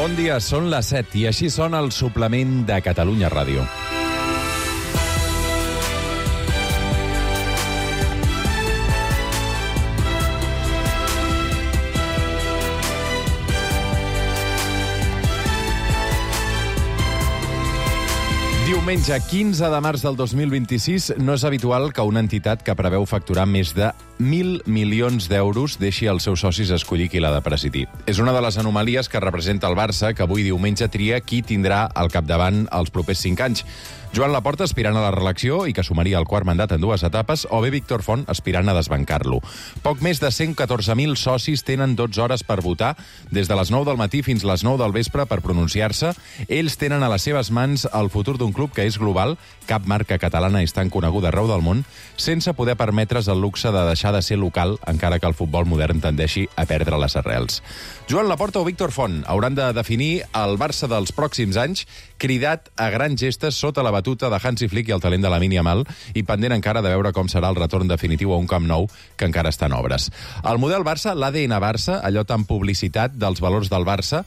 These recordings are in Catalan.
Bon dia, són les 7 i així sona el suplement de Catalunya Ràdio. Diumenge 15 de març del 2026 no és habitual que una entitat que preveu facturar més de 1.000 milions d'euros deixi als seus socis escollir qui l'ha de presidir. És una de les anomalies que representa el Barça, que avui diumenge tria qui tindrà al capdavant els propers 5 anys. Joan Laporta, aspirant a la reelecció i que sumaria el quart mandat en 2 etapes, o bé Víctor Font, aspirant a desbancar-lo. Poc més de 114.000 socis tenen 12 hores per votar, des de les 9 del matí fins les 9 del vespre per pronunciar-se. Ells tenen a les seves mans el futur d'un club que és global, cap marca catalana és tan coneguda arreu del món, sense poder permetre's el luxe de deixar de ser local, encara que el futbol modern tendeixi a perdre les arrels. Joan Laporta o Víctor Font hauran de definir el Barça dels pròxims anys, cridat a grans gestes sota la batuta de Hansi Flick i el talent de Lamine Yamal, i pendent encara de veure com serà el retorn definitiu a un Camp Nou que encara està en obres. El model Barça, l'ADN Barça, allò tan publicitat dels valors del Barça,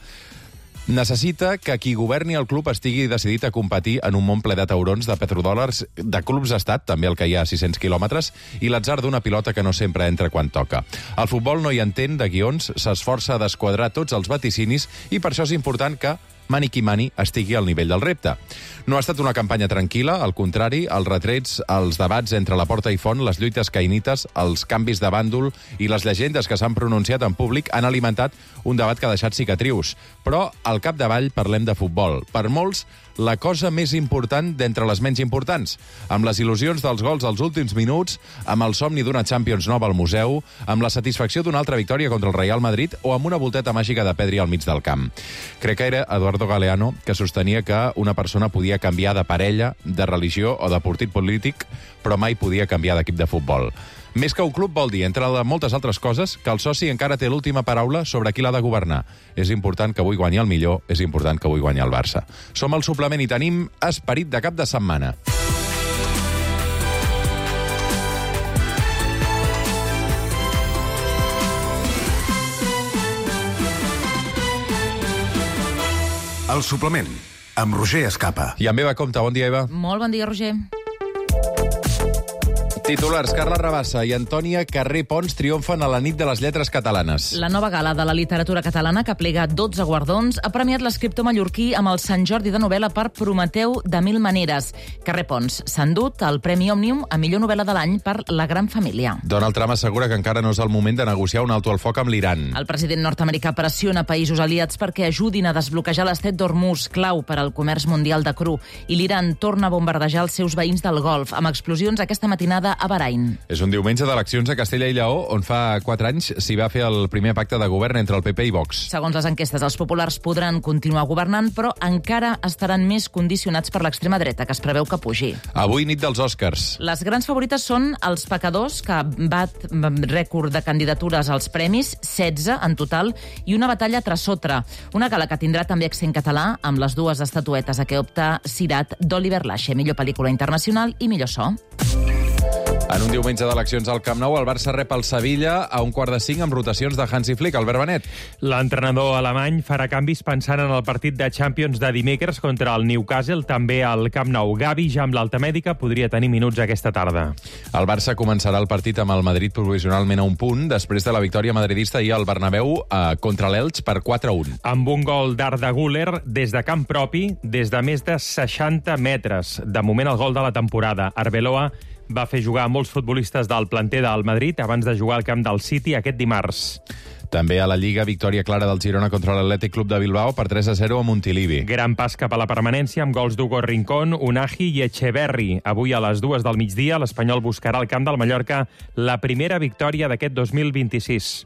necessita que qui governi el club estigui decidit a competir en un món ple de taurons, de petrodòlars, de clubs d'estat, també el que hi ha a 600 quilòmetres, i l'atzar d'una pilota que no sempre entra quan toca. El futbol no hi entén de guions, s'esforça a desquadrar tots els vaticinis i per això és important que mani qui mani estigui al nivell del repte. No ha estat una campanya tranquil·la, al contrari, els retrets, els debats entre Laporta i Font, les lluites caïnites, els canvis de bàndol i les llegendes que s'han pronunciat en públic han alimentat un debat que ha deixat cicatrius. Però, al capdavall, parlem de futbol. Per molts, la cosa més important d'entre les menys importants. Amb les il·lusions dels gols als últims minuts, amb el somni d'una Champions nova al museu, amb la satisfacció d'una altra victòria contra el Real Madrid o amb una volteta màgica de Pedri al mig del camp. Crec que era Eduardo Galeano que sostenia que una persona podia canviar de parella, de religió o de partit polític, però mai podia canviar d'equip de futbol. Més que un club vol dir, entre moltes altres coses, que el soci encara té l'última paraula sobre qui l'ha de governar. És important que avui guanyi el millor, és important que avui guanyi el Barça. Som al suplement i tenim esperit de cap de setmana. El suplement, amb Roger Escapa. I amb Eva Compte. Bon dia, Eva. Molt bon dia, Roger. Titulars: Carla Rabassa i Antònia Carré Pons triomfen a la nit de les lletres catalanes. La nova gala de la literatura catalana, que plega 12 guardons, ha premiat l'escriptor mallorquí amb el Sant Jordi de novel·la per Prometeu de mil maneres. Carré Pons s'ha endut el Premi Òmnium a millor novel·la de l'any per La gran família. Donald Trump assegura que encara no és el moment de negociar un alto al foc amb l'Iran. El president nord-americà pressiona països aliats perquè ajudin a desbloquejar l'estret d'Hormuz, clau per al comerç mundial de cru. I l'Iran torna a bombardejar els seus veïns del Golf, amb explosions aquesta matinada a Bahrain. És un diumenge d'eleccions a Castella i Lleó, on fa 4 anys s'hi va fer el primer pacte de govern entre el PP i Vox. Segons les enquestes, els populars podran continuar governant, però encara estaran més condicionats per l'extrema dreta, que es preveu que pugi. Avui, nit dels Oscars. Les grans favorites són Els pecadors, que bat rècord de candidatures als premis, 16 en total, i Una batalla traçotra. Una gala que tindrà també accent català, amb les 2 estatuetes a què opta Sirat d'Oliver Lache, millor pel·lícula internacional i millor so. En un diumenge d'eleccions al Camp Nou, el Barça rep el Sevilla a 4:45 amb rotacions de Hansi Flick. Albert Benet. L'entrenador alemany farà canvis pensant en el partit de Champions de dimecres contra el Newcastle, també al Camp Nou. Gavi, ja amb l'alta mèdica, podria tenir minuts aquesta tarda. El Barça començarà el partit amb el Madrid provisionalment a 1 punt, després de la victòria madridista ahir al Bernabéu contra l'Elx per 4-1. Amb un gol d'Arda Güler des de camp propi, des de més de 60 metres. De moment, el gol de la temporada. Arbeloa va fer jugar molts futbolistes del planter del Madrid abans de jugar al camp del City aquest dimarts. També a la Lliga, victòria clara del Girona contra l'Atlètic Club de Bilbao per 3-0 a Montilivi. Gran pas cap a la permanència amb gols d'Hugo Rincón, Unagi i Echeverri. Avui a les 2 del migdia l'Espanyol buscarà al camp del Mallorca la primera victòria d'aquest 2026.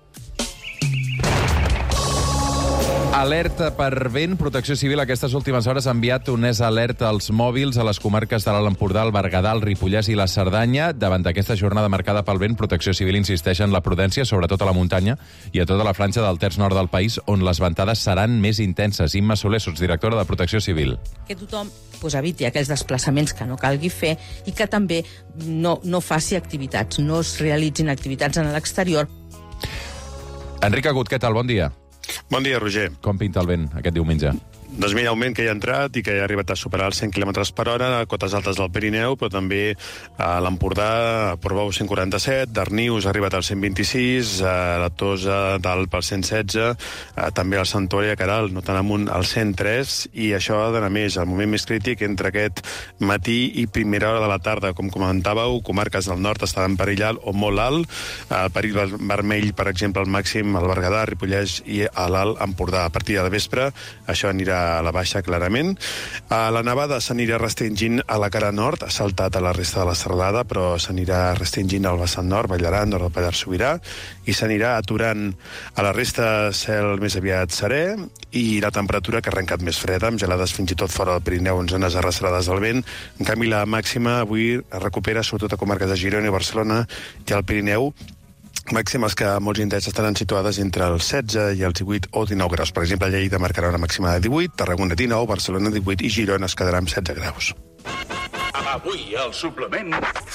Alerta per vent. Protecció Civil aquestes últimes hores ha enviat un alerta als mòbils a les comarques de l'Alt Empordà, el Berguedà, el Ripollès i la Cerdanya. Davant d'aquesta jornada marcada pel vent, Protecció Civil insisteix en la prudència, sobretot a la muntanya i a tota la franja del terç nord del país, on les ventades seran més intenses. Imma Soler, sotsdirectora de Protecció Civil. Que tothom eviti aquells desplaçaments que no calgui fer i que també no faci activitats, no es realitzin activitats en l'exterior. Enric Agut, què tal? Bon dia. Bon dia, Roger. Com pinta el vent aquest diumenge? Doncs mira, el vent que hi ha entrat i que ha arribat a superar els 100 km per hora a cotes altes del Pirineu, però també a l'Empordà, a Portbou 147, Darnius ha arribat al 126, a la Tosa dalt pel 116, també al Sant Tori, a Caral, no tan amunt, al 103, i això ha d'anar més. El moment més crític entre aquest matí i primera hora de la tarda, com comentàveu, comarques del nord estaven en perill alt o molt alt, el perill vermell, per exemple, al màxim al Berguedà, Ripollès i a l'alt Empordà. A partir de vespre, això anirà a la baixa, clarament. La nevada s'anirà restringint a la cara nord, ha saltat a la resta de la serralada, però s'anirà restringint al vessant nord, Ballaran, nord del Pallars Sobirà, i s'anirà aturant a la resta cel més aviat serè, i la temperatura que ha arrencat més freda, amb gelades fins i tot fora del Pirineu en zones arrastrades del vent. En canvi, la màxima avui es recupera sobretot a comarques de Girona i Barcelona i al Pirineu, màximes que molts indrets estaran situades entre els 16 i els 18 o 19 graus. Per exemple, Lleida marcarà una màxima de 18, Tarragona 19, Barcelona 18 i Girona es quedarà amb 16 graus. Avui, al suplement...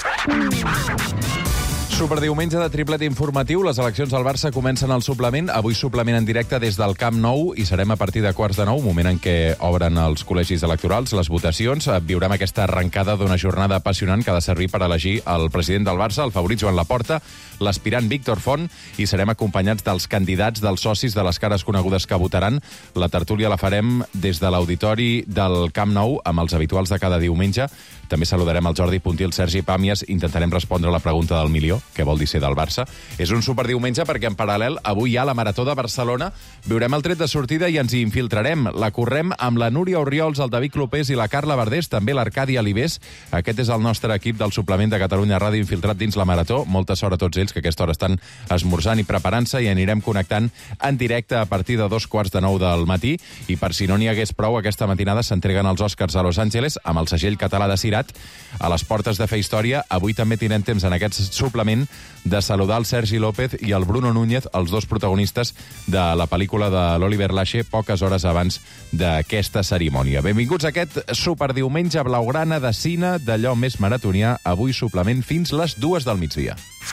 Superdiumenge de triplet informatiu. Les eleccions al Barça comencen al suplement. Avui suplement en directe des del Camp Nou i serem a partir de 8:45, moment en què obren els col·legis electorals, les votacions. Viurem aquesta arrencada d'una jornada apassionant que ha de servir per elegir el president del Barça, el favorit Joan Laporta, l'aspirant Víctor Font, i serem acompanyats dels candidats, dels socis, de les cares conegudes que votaran. La tertúlia la farem des de l'auditori del Camp Nou amb els habituals de cada diumenge. També saludarem el Jordi Puntí i el Sergi Pàmies. Intentarem respondre a la pregunta del milió, què vol dir ser del Barça. És un superdiumenge perquè en paral·lel avui hi ha la Marató de Barcelona. Viurem el tret de sortida i ens hi infiltrarem. La correm amb la Núria Orriols, el David Clopés i la Carla Verdés, també l'Arcadi Alibés. Aquest és el nostre equip del suplement de Catalunya Ràdio infiltrat dins la Marató. Molta sort a tots ells, que a aquesta hora estan esmorzant i preparant-se, i anirem connectant en directe a partir de 8:45 del matí. I per si no n'hi hagués prou, aquesta matinada s'entreguen els Oscars a Los Angeles amb el segell català de Cirat a les portes de fer història. Avui també tindrem temps en aquest suplement de saludar el Sergi López i el Bruno Núñez, els dos protagonistes de la pel·lícula de l'Oliver Lache, poques hores abans d'aquesta cerimònia. Benvinguts a aquest superdiumenge blaugrana de cine, d'allò més maratonià. Avui suplement fins les 2 del migdia.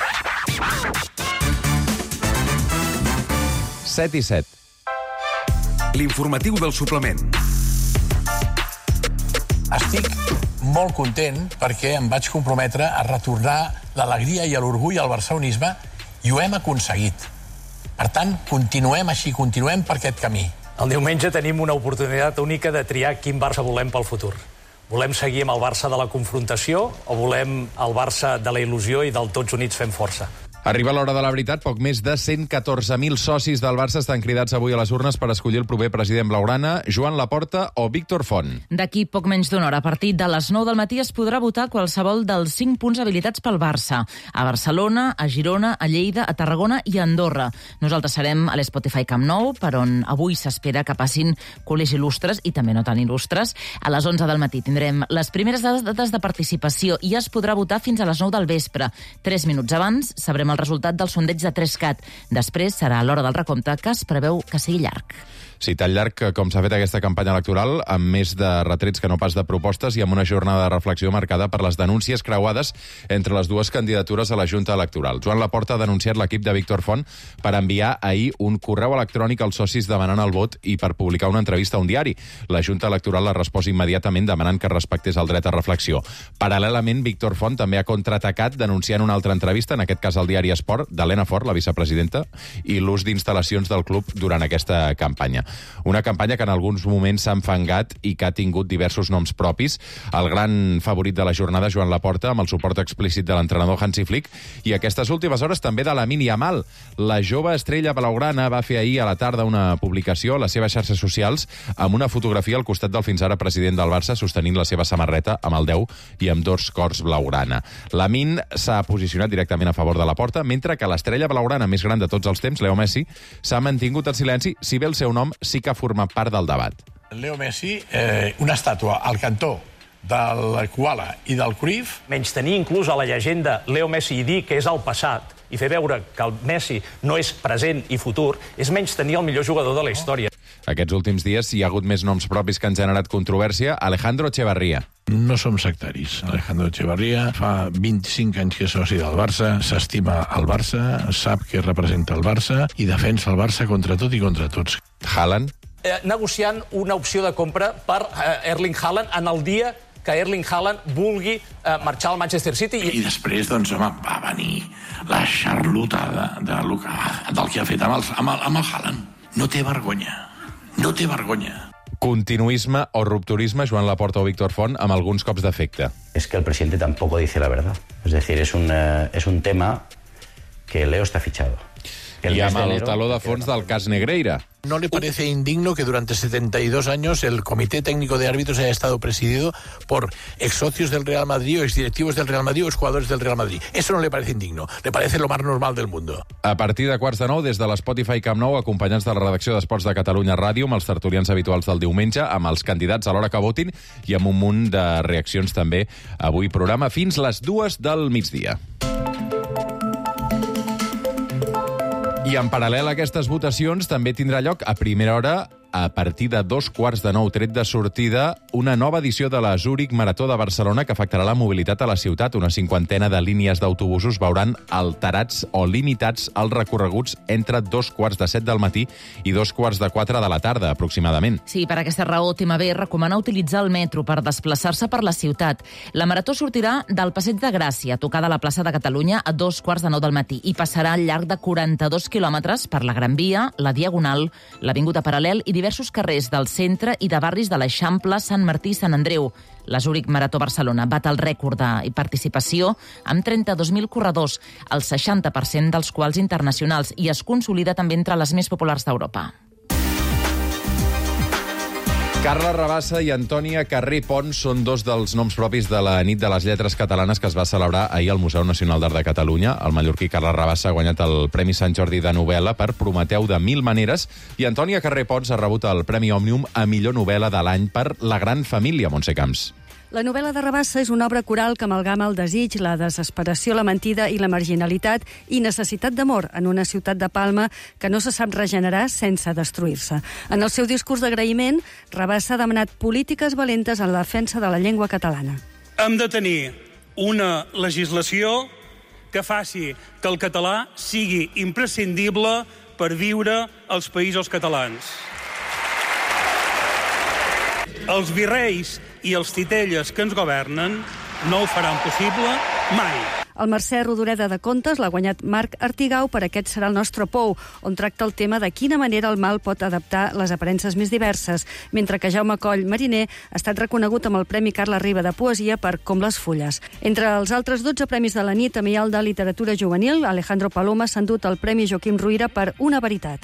7:07. L'informatiu del suplement. Estic molt content perquè em vaig comprometre a retornar l'alegria i l'orgull al barcelonisme i ho hem aconseguit. Per tant, continuem així, continuem per aquest camí. El diumenge tenim una oportunitat única de triar quin Barça volem pel futur. Volem seguir amb el Barça de la confrontació o volem el Barça de la il·lusió i del tots units fem força? Arriba l'hora de la veritat. Poc més de 114.000 socis del Barça estan cridats avui a les urnes per escollir el proper president blaugrana, Joan Laporta o Víctor Font. D'aquí poc menys d'una hora, a partir de les 9 del matí, es podrà votar qualsevol dels 5 punts habilitats pel Barça. A Barcelona, a Girona, a Lleida, a Tarragona i a Andorra. Nosaltres serem a l'Spotify Camp Nou, per on avui s'espera que passin col·legis il·lustres i també no tan il·lustres. A les 11 del matí tindrem les primeres dates de participació i es podrà votar fins a les 9 del vespre. 3 minuts abans sabrem el resultat del sondeig de 3CAT. Després serà l'hora del recompte, que es preveu que sigui llarg. Sí, tan llarg com s'ha fet aquesta campanya electoral, amb més de retrets que no pas de propostes i amb una jornada de reflexió marcada per les denúncies creuades entre les dues candidatures a la Junta Electoral. Joan Laporta ha denunciat l'equip de Víctor Font per enviar ahir un correu electrònic als socis demanant el vot i per publicar una entrevista a un diari. La Junta Electoral ha respost immediatament demanant que respectés el dret a reflexió. Paral·lelament, Víctor Font també ha contraatacat denunciant una altra entrevista, en aquest cas al diari Esport, d'Helena Fort, la vicepresidenta, i l'ús d'instal·lacions del club durant aquesta campanya. Una campanya que en alguns moments s'ha enfangat i que ha tingut diversos noms propis. El gran favorit de la jornada, Joan Laporta, amb el suport explícit de l'entrenador Hansi Flick, i aquestes últimes hores també de Lamine Yamal. La jove estrella blaugrana va fer ahir a la tarda una publicació a les seves xarxes socials amb una fotografia al costat del fins ara president del Barça sostenint la seva samarreta amb el 10 i amb 2 cors blaugrana. Lamine s'ha posicionat directament a favor de Laporta, mentre que l'estrella blaugrana més gran de tots els temps, Leo Messi, s'ha mantingut en silenci, si bé el seu nom sí que ha format part del debat. Leo Messi, una estàtua al cantó del Koala i del Cruyff. Menys tenir inclús a la llegenda Leo Messi i dir que és el passat i fer veure que el Messi no és present i futur és menys tenir el millor jugador de la història. Aquests últims dies hi ha hagut més noms propis que han generat controvèrsia. Alejandro Echevarría. No som sectaris. Alejandro Echevarría fa 25 anys que és soci del Barça, s'estima el Barça, sap que representa el Barça i defensa el Barça contra tot i contra tots. Haaland? Negociant una opció de compra per Erling Haaland en el dia que Erling Haaland vulgui marxar al Manchester City. I després, doncs, home, va venir la xarlotada del que ha fet amb el Haaland. No té vergonya. No té vergonya. Continuisme o rupturisme, Joan Laporta o Víctor Font, amb alguns cops d'efecte. Es que el presidente tampoco dice la verdad. Es decir, es un tema que Leo está fichado. I amb el taló de fons del cas Negreira. ¿No le parece indigno que durante 72 años el Comité Técnico de Árbitros haya estado presidido por ex-socios del Real Madrid o exdirectivos del Real Madrid o exjugadores del Real Madrid? Eso no le parece indigno, le parece lo más normal del mundo. A partir de 8:45, des de l'Spotify Camp Nou, acompanyats de la redacció d'Esports de Catalunya Ràdio, amb els tertulians habituals del diumenge, amb els candidats a l'hora que votin i amb un munt de reaccions també. Avui programa fins les 2 del migdia. I en paral·lel a aquestes votacions també tindrà lloc a primera hora, a partir de 8:45, tret de sortida, una nova edició de la Zurich Marató de Barcelona que afectarà la mobilitat a la ciutat. Una cinquantena de línies d'autobusos veuran alterats o limitats els recorreguts entre 2:15 del matí i 3:45 de la tarda, aproximadament. Sí, per aquesta raó, TMB recomana utilitzar el metro per desplaçar-se per la ciutat. La marató sortirà del Passeig de Gràcia, tocada a la plaça de Catalunya, a 8:45 del matí, i passarà al llarg de 42 quilòmetres per la Gran Via, la Diagonal, l'Avinguda Paral·lel i diversos carrers del centre i de barris de l'Eixample, Sant Martí i Sant Andreu. La Zurich Marató Barcelona bat el rècord de participació amb 32.000 corredors, el 60% dels quals internacionals, i es consolida també entre les més populars d'Europa. Carla Rabassa i Antònia Carré Pons són dos dels noms propis de la Nit de les Lletres Catalanes que es va celebrar ahir al Museu Nacional d'Art de Catalunya. El mallorquí Carla Rabassa ha guanyat el Premi Sant Jordi de novel·la per Prometeu de Mil Maneres i Antònia Carré Pons ha rebut el Premi Òmnium a millor novel·la de l'any per La Gran Família, Montse Camps. La novel·la de Rabassa és una obra coral que amalgama el desig, la desesperació, la mentida i la marginalitat i necessitat d'amor en una ciutat de Palma que no se sap regenerar sense destruir-se. En el seu discurs d'agraïment, Rabassa ha demanat polítiques valentes en la defensa de la llengua catalana. Hem de tenir una legislació que faci que el català sigui imprescindible per viure als països catalans. Els virreis i els titelles que ens governen no ho faran possible mai. El Mercè Rodoreda de Contes l'ha guanyat Marc Artigau per Aquest serà el nostre pou, on tracta el tema de quina manera el mal pot adaptar les aparences més diverses, mentre que Jaume Coll Mariner ha estat reconegut amb el Premi Carles Riba de Poesia per Com les fulles. Entre els altres 12 premis de la nit, també hi ha el de Literatura Juvenil. Alejandro Paloma s'ha endut el Premi Joaquim Ruyra per Una veritat.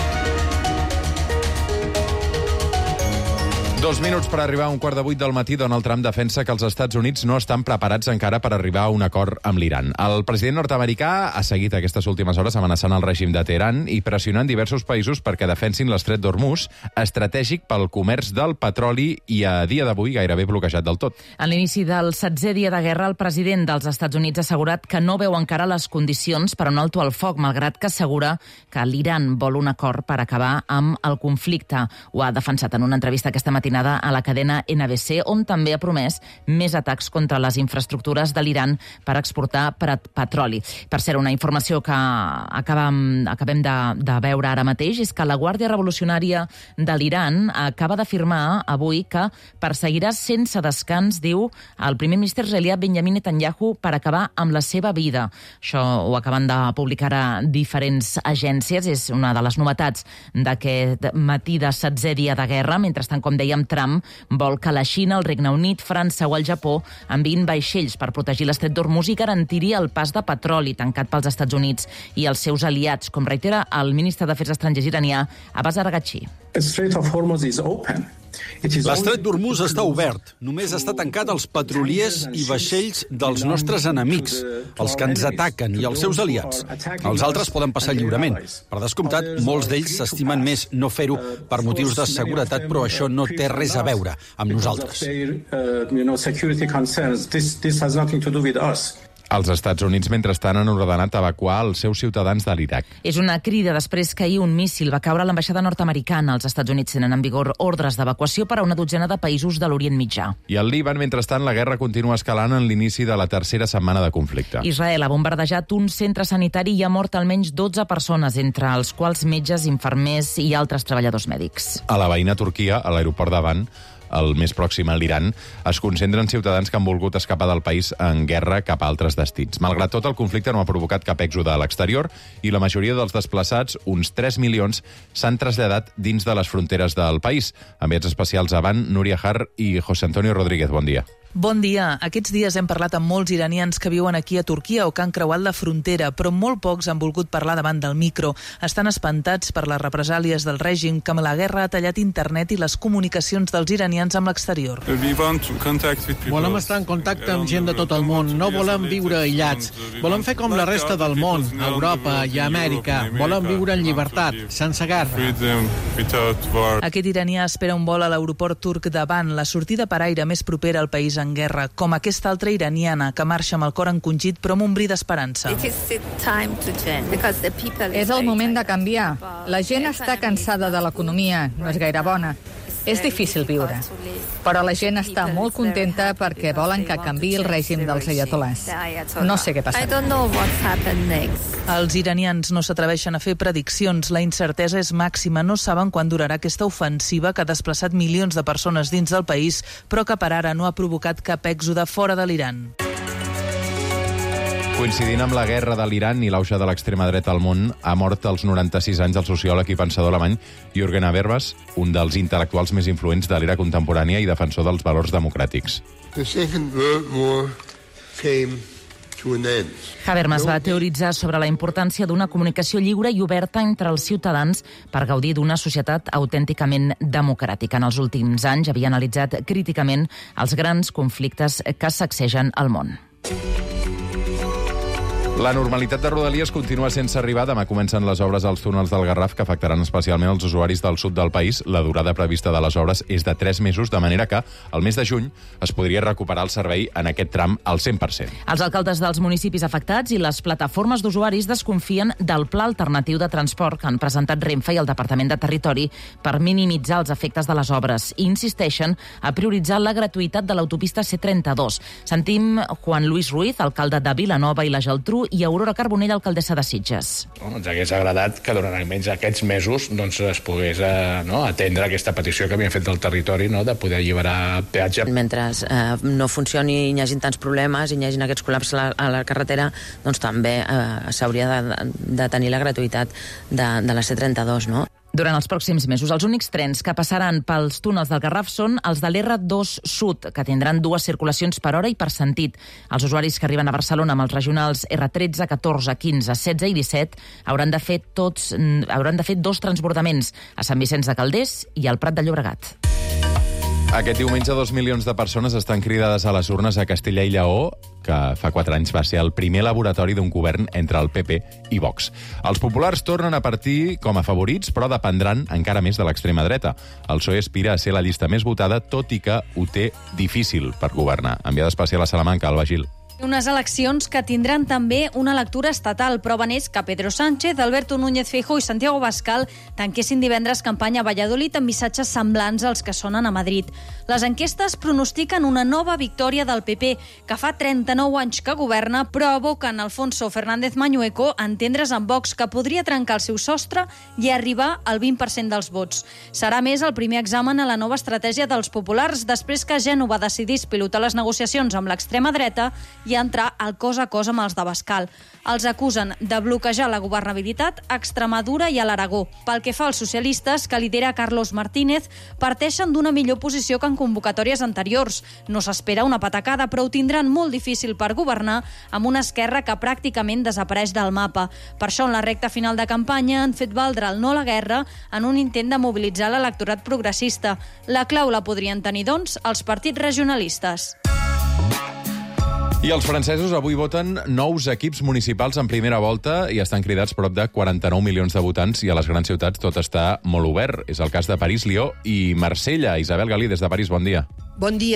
2 minuts per arribar a 7:45 del matí. Donald Trump defensa que els Estats Units no estan preparats encara per arribar a un acord amb l'Iran. El president nord-americà ha seguit aquestes últimes hores amenaçant el règim de Teheran i pressionant diversos països perquè defensin l'estret d'Hormuz, estratègic pel comerç del petroli i a dia d'avui gairebé bloquejat del tot. A l'inici del 7è dia de guerra, el president dels Estats Units ha assegurat que no veu encara les condicions per a un alto al foc, malgrat que assegura que l'Iran vol un acord per acabar amb el conflicte. Ho ha defensat en una entrevista aquesta matinada a la cadena NBC, on també ha promès més atacs contra les infraestructures de l'Iran per exportar petroli. Per cert, una informació que acabem de veure ara mateix és que la Guàrdia Revolucionària de l'Iran acaba d'afirmar avui que perseguirà sense descans, diu, el primer ministre israelià Benjamin Netanyahu per acabar amb la seva vida. Això ho acaben de publicar a diferents agències, és una de les novetats d'aquest matí de 7è dia de guerra. Mentrestant, com dèiem, Trump vol que la Xina, el Regne Unit, França o el Japó enviïn vaixells per protegir l'estret d'Hormuz i garantiria el pas de petroli tancat pels Estats Units i els seus aliats, com reitera el ministre d'Afers Estrangers iranià, Abbas Araghchi. L'estret d'Hormuz està obert. Només està tancat als petroliers i vaixells dels nostres enemics, els que ens ataquen i els seus aliats. Els altres poden passar lliurement. Per descomptat, molts d'ells s'estimen més no fer-ho per motius de seguretat, però això no té res a veure amb nosaltres. Els Estats Units, mentrestant, han ordenat evacuar els seus ciutadans de l'Iraq. És una crida després que ahir un míssil va caure a l'ambaixada nord-americana. Els Estats Units tenen en vigor ordres d'evacuació per a una dotzena de països de l'Orient Mitjà. I al Líban, mentrestant, la guerra continua escalant en l'inici de la tercera setmana de conflicte. Israel ha bombardejat un centre sanitari i ha mort almenys 12 persones, entre els quals metges, infermers i altres treballadors mèdics. A la veïna Turquia, a l'aeroport d'Aban, el més pròxim a l'Iran, es concentren ciutadans que han volgut escapar del país en guerra cap a altres destins. Malgrat tot, el conflicte no ha provocat cap èxode a l'exterior i la majoria dels desplaçats, uns 3 milions, s'han traslladat dins de les fronteres del país. Enviats especials a Van, Núria Har i José Antonio Rodríguez. Bon dia. Bon dia. Aquests dies hem parlat amb molts iranians que viuen aquí a Turquia o que han creuat la frontera, però molt pocs han volgut parlar davant del micro. Estan espantats per les represàlies del règim, que amb la guerra ha tallat internet i les comunicacions dels iranians amb l'exterior. Volem estar en contacte amb gent de tot el món. No volem viure aïllats. Volem fer com la resta del món, a Europa i a Amèrica. Volem viure en llibertat, sense guerra. Aquest iranià espera un vol a l'aeroport turc d'Aban, la sortida per aire més propera al país en guerra, com aquesta altra iraniana que marxa amb el cor encongit però amb un bri d'esperança. És el moment de canviar. La gent està cansada de l'economia, no és gaire bona. És difícil viure, però la gent està molt contenta perquè volen que canviï el règim dels ayatolás. No sé què passarà. Els iranians no s'atreveixen a fer prediccions. La incertesa és màxima. No saben quan durarà aquesta ofensiva que ha desplaçat milions de persones dins del país, però que per ara no ha provocat cap èxode fora de l'Iran. Coincidint amb la guerra de l'Iran i l'auge de l'extrema dreta al món, ha mort als 96 anys el sociòleg i pensador alemany Jürgen Habermas, un dels intel·lectuals més influents de l'era contemporània i defensor dels valors democràtics. Habermas va teoritzar sobre la importància d'una comunicació lliure i oberta entre els ciutadans per gaudir d'una societat autènticament democràtica. En els últims anys havia analitzat críticament els grans conflictes que sacsegen el món. La normalitat de Rodalies continua sense arribar. Demà comencen les obres als túnels del Garraf que afectaran especialment els usuaris del sud del país. La durada prevista de les obres és de 3 mesos, de manera que al mes de juny es podria recuperar el servei en aquest tram al 100%. Els alcaldes dels municipis afectats i les plataformes d'usuaris desconfien del pla alternatiu de transport que han presentat Renfe i el Departament de Territori per minimitzar els efectes de les obres i insisteixen a prioritzar la gratuïtat de l'autopista C32. Sentim Juan Luis Ruiz, alcalde de Vilanova i la Geltrú, i Aurora Carbonell, alcaldessa de Sitges. Ens hagués agradat que durant almenys aquests mesos es pogués atendre aquesta petició que havien fet del territori de poder alliberar peatge. Mentre no funcioni i hi hagin tants problemes i hi hagin aquests col·lapses a la carretera, doncs també s'hauria de tenir la gratuïtat de la C32, no? Durant els pròxims mesos, els únics trens que passaran pels túnels del Garraf són els de l'R2 Sud, que tindran 2 circulacions per hora i per sentit. Els usuaris que arriben a Barcelona amb els regionals R13, 14, 15, 16 i 17 hauran de fer 2 transbordaments a Sant Vicenç de Calders i al Prat de Llobregat. Aquest diumenge 2 milions de persones estan cridades a les urnes a Castella i Lleó, que fa 4 anys va ser el primer laboratori d'un govern entre el PP i Vox. Els populars tornen a partir com a favorits, però dependran encara més de l'extrema dreta. El PSOE aspira a ser la llista més votada, tot i que ho té difícil per governar. Enviada especial a Salamanca, Alba Gil. Unes eleccions que tindran també una lectura estatal. Prova n'és que Pedro Sánchez, Alberto Núñez Feijóo i Santiago Abascal tanquessin divendres campanya a Valladolid amb missatges semblants als que sonen a Madrid. Les enquestes pronostiquen una nova victòria del PP, que fa 39 anys que governa, però aboquen Alfonso Fernández Mañueco a entendre's amb Vox, que podria trencar el seu sostre i arribar al 20% dels vots. Serà més el primer examen a la nova estratègia dels populars, després que Gènova decidís pilotar les negociacions amb l'extrema dreta i entrar al cos a cos amb els d'Abascal. Els acusen de bloquejar la governabilitat a Extremadura i a l'Aragó. Pel que fa als socialistes, que lidera Carlos Martínez, parteixen d'una millor posició que en convocatòries anteriors. No s'espera una patacada, però ho tindran molt difícil per governar amb una esquerra que pràcticament desapareix del mapa. Per això, en la recta final de campanya, han fet valdre el no a la guerra en un intent de mobilitzar l'electorat progressista. La clau la podrien tenir, doncs, els partits regionalistes. I els francesos avui voten nous equips municipals en primera volta i estan cridats prop de 49 milions de votants i a les grans ciutats tot està molt obert. És el cas de París, Lió i Marsella. Isabel Galí, des de París, bon dia. Bon dia.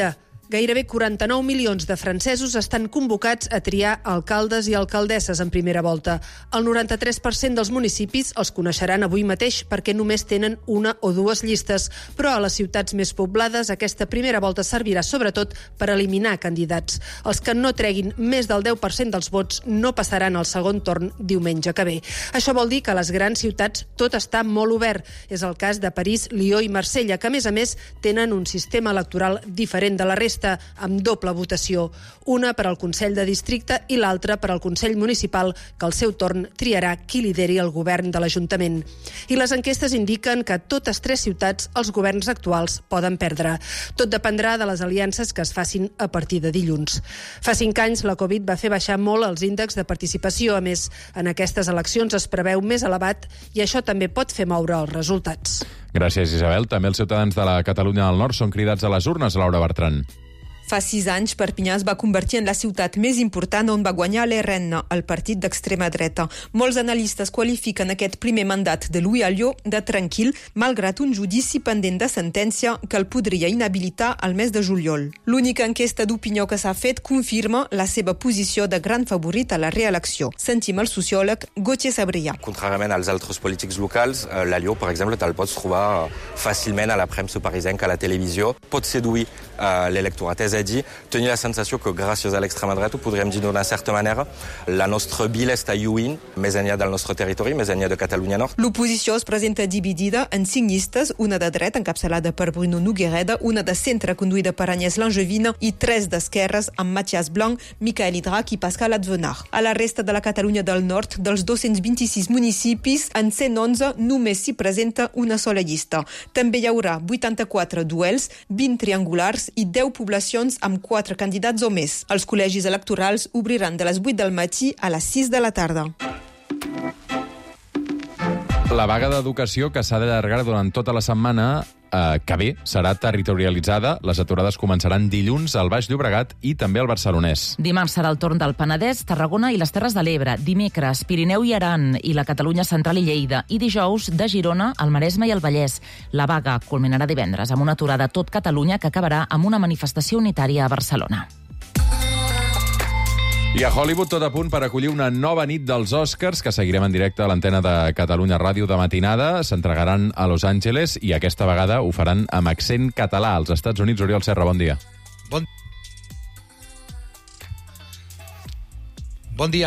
Gairebé 49 milions de francesos estan convocats a triar alcaldes i alcaldesses en primera volta. El 93% dels municipis els coneixeran avui mateix perquè només tenen una o dues llistes, però a les ciutats més poblades aquesta primera volta servirà sobretot per eliminar candidats. Els que no treguin més del 10% dels vots no passaran al segon torn diumenge que ve. Això vol dir que a les grans ciutats tot està molt obert. És el cas de París, Lió i Marsella, que a més tenen un sistema electoral diferent de la resta, amb doble votació, una per al Consell de Districte i l'altra per al Consell Municipal, que al seu torn triarà qui lideri el govern de l'Ajuntament. I les enquestes indiquen que a totes tres ciutats els governs actuals poden perdre. Tot dependrà de les aliances que es facin a partir de dilluns. Fa 5 anys la Covid va fer baixar molt els índexs de participació. A més, en aquestes eleccions es preveu més elevat i això també pot fer moure els resultats. Gràcies, Isabel. També els ciutadans de la Catalunya del Nord són cridats a les urnes, Laura Bertran. Fa 6 anys, Perpinyà es va convertir en la ciutat més important on va guanyar l'RN, el partit d'extrema dreta. Molts analistes qualifiquen aquest primer mandat de Louis Alliot de tranquil, malgrat un judici pendent de sentència que el podria inhabilitar al mes de juliol. L'única enquesta d'opinió que s'ha fet confirma la seva posició de gran favorit a la reelecció. Sentim el sociòleg Gauthier Sabrià. Contrairement als altres polítics locals, l'Alliot, per exemple, te'l pots trobar fàcilment a la premsa parisenca, a la televisió. Pot seduir l'electorat. És a dir, tenir la sensació que gràcies a l'extrema dreta, podríem dir d'una certa manera, la nostra vila està lluint més enllà del nostre territori, més enllà de Catalunya Nord. L'oposició es presenta dividida en 5 llistes, una de dreta encapçalada per Bruno Noguereda, una de centre conduïda per Agnès Langevin i 3 d'esquerres amb Mathias Blanc, Michael Hidrac i Pascal Advenar. A la resta de la Catalunya del Nord, dels 226 municipis, en 111 només s'hi presenta una sola llista. També hi haurà 84 duels, 20 triangulars i 10 poblacions amb 4 candidats o més. Els col·legis electorals obriran de les 8 del matí a les 6 de la tarda. La vaga d'educació, que s'ha d'allargar durant tota la setmana que ve, serà territorialitzada. Les aturades començaran dilluns al Baix Llobregat i també al Barcelonès. Dimarts serà el torn del Penedès, Tarragona i les Terres de l'Ebre. Dimecres, Pirineu i Aran i la Catalunya Central i Lleida. I dijous, de Girona, el Maresme i el Vallès. La vaga culminarà divendres amb una aturada a tot Catalunya que acabarà amb una manifestació unitària a Barcelona. I a Hollywood tot a punt per acollir una nova nit dels Oscars que seguirem en directe a l'antena de Catalunya Ràdio de matinada. S'entregaran a Los Angeles i aquesta vegada ho faran amb accent català. Als Estats Units, Oriol Serra, bon dia. Bon dia.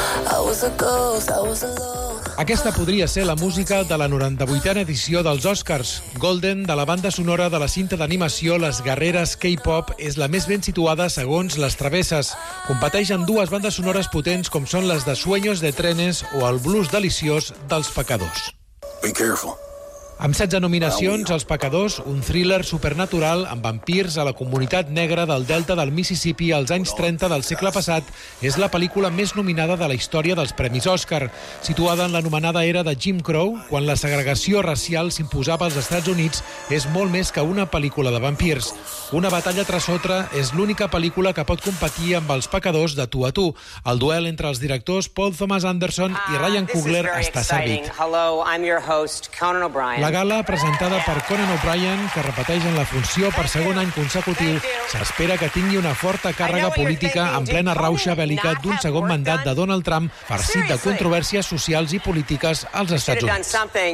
Aquesta podria ser la música de la 98a edició dels Oscars. Golden, de la banda sonora de la cinta d'animació Les Guerreres K-pop, és la més ben situada segons les travesses. Competeix amb 2 bandes sonores potents com són les de Sueños de Trenes o el blues deliciós dels Pecadors. Be careful. Amb 16 nominacions, Els Pecadors, un thriller supernatural amb vampirs a la comunitat negra del delta del Mississippi als anys 30 del segle passat, és la pel·lícula més nominada de la història dels Premis Òscar. Situada en l'anomenada era de Jim Crow, quan la segregació racial s'imposava als Estats Units, és molt més que una pel·lícula de vampirs. Una batalla tras otra és l'única pel·lícula que pot competir amb Els Pecadors de tu a tu. El duel entre els directors Paul Thomas Anderson i Ryan Coogler està servit. Hello, I'm your host, Conan O'Brien. La gala, presentada per Conan O'Brien, que repeteix en la funció per segon any consecutiu, s'espera que tingui una forta càrrega política en plena rauxa bèl·lica d'un segon mandat de Donald Trump farcit de controvèrsies socials i polítiques als Estats Units.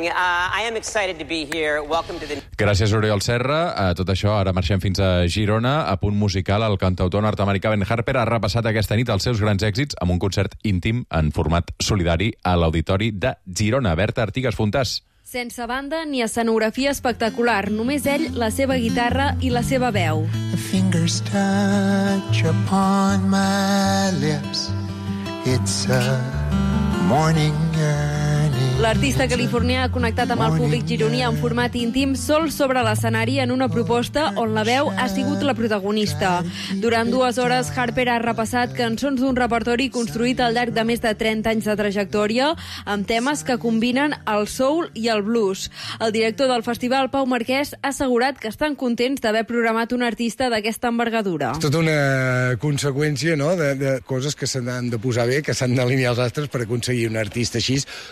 Gràcies, Oriol Serra. A tot això, ara marxem fins a Girona. A punt musical, el cantautor nord-americà Ben Harper ha repassat aquesta nit els seus grans èxits amb un concert íntim en format solidari a l'Auditori de Girona. Berta Artigas Fontàs. Sense banda ni escenografia espectacular, només ell, la seva guitarra i la seva veu. The fingers touch upon my lips. It's a morning yearning. L'artista californià ha connectat amb el públic gironí en format íntim sol sobre l'escenari en una proposta on la veu ha sigut la protagonista. Durant 2 hores, Harper ha repassat cançons d'un repertori construït al llarg de més de 30 anys de trajectòria amb temes que combinen el soul i el blues. El director del festival, Pau Marquès, ha assegurat que estan contents d'haver programat un artista d'aquesta envergadura. És tota una conseqüència, no?, de coses que s'han de posar bé, que s'han d'alinear els astres per aconseguir un artista així amb un festival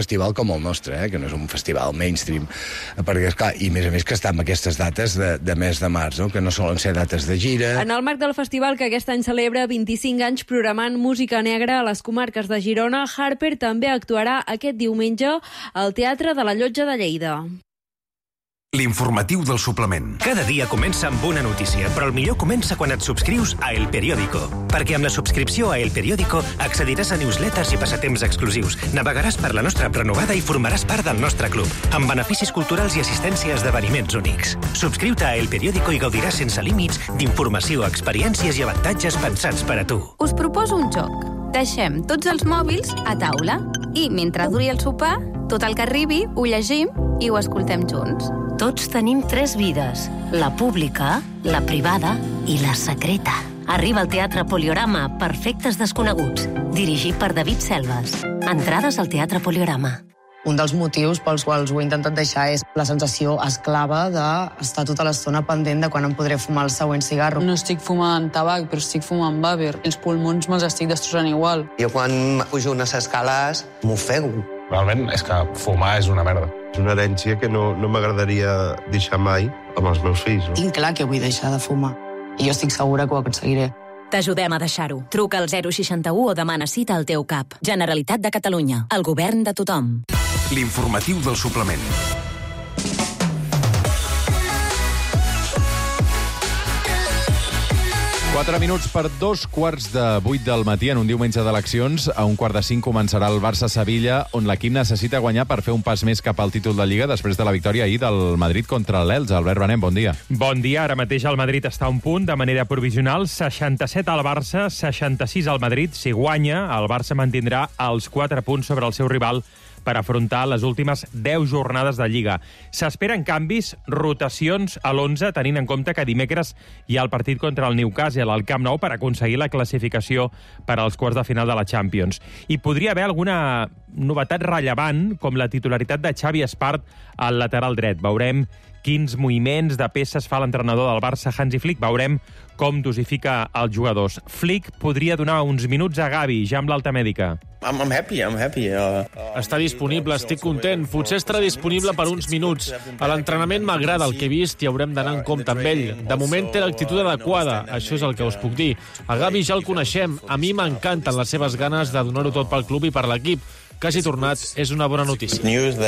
festival com el nostre, que no és un festival mainstream, perquè, esclar, i a més que està en aquestes dates de mes de març, no? Que no solen ser dates de gira. En el marc del festival, que aquest any celebra 25 anys programant música negra a les comarques de Girona, Harper també actuarà aquest diumenge al Teatre de la Llotja de Lleida. L'informatiu del suplement. Cada dia comença amb una notícia, però el millor comença quan et subscrius a El Periódico. Perquè amb la subscripció a El Periódico accediràs a newsletters i passatemps exclusius, navegaràs per la nostra app renovada i formaràs part del nostre club, amb beneficis culturals i assistència a esdeveniments únics. Subscriu-te a El Periódico i gaudiràs sense límits d'informació, experiències i avantatges pensats per a tu. Us proposo un joc. Deixem tots els mòbils a taula i, mentre duri el sopar, tot el que arribi ho llegim i ho escoltem junts. Tots tenim 3 vides, la pública, la privada i la secreta. Arriba al Teatre Poliorama, Perfectes desconeguts, dirigit per David Selves. Entrades al Teatre Poliorama. Un dels motius pels quals ho he intentat deixar és la sensació esclava d'estar tota l'estona pendent de quan em podré fumar el següent cigarro. No estic fumant tabac, però estic fumant vàper. Els pulmons me'ls estic destrossant igual. Jo quan pujo unes escales m'ofego. Realment és que fumar és una merda. És una herència que no m'agradaria deixar mai amb els meus fills. No? Tinc clar que vull deixar de fumar. I jo estic segura que ho aconseguiré. T'ajudem a deixar-ho. Truca al 061 o demana cita al teu CAP. Generalitat de Catalunya. El govern de tothom. L'informatiu del suplement. 4 minuts per 2:15 del matí en un diumenge d'eleccions. A 1:45 començarà el Barça-Sevilla, on l'equip necessita guanyar per fer un pas més cap al títol de Lliga després de la victòria ahir del Madrid contra l'Elx. Albert Benem, bon dia. Bon dia. Ara mateix el Madrid està a un punt de manera provisional. 67 al Barça, 66 al Madrid. Si guanya, el Barça mantindrà els 4 punts sobre el seu rival per afrontar les últimes 10 jornades de Lliga. S'esperen canvis, rotacions a l'11, tenint en compte que dimecres hi ha el partit contra el Newcastle al Camp Nou per aconseguir la classificació per als quarts de final de la Champions. I podria haver alguna novetat rellevant, com la titularitat de Xavi Espart al lateral dret. Veurem quins moviments de peces fa l'entrenador del Barça, Hansi Flick. Veurem com dosifica els jugadors. Flick podria donar uns minuts a Gavi, ja amb l'alta mèdica. I'm happy. Està disponible, estic content. Potser estarà disponible per uns minuts. A l'entrenament m'agrada el que he vist i haurem d'anar en compte amb ell. De moment té l'actitud adequada, això és el que us puc dir. A Gavi ja el coneixem. A mi m'encanten les seves ganes de donar-ho tot pel club i per l'equip. Que hagi tornat és una bona notícia.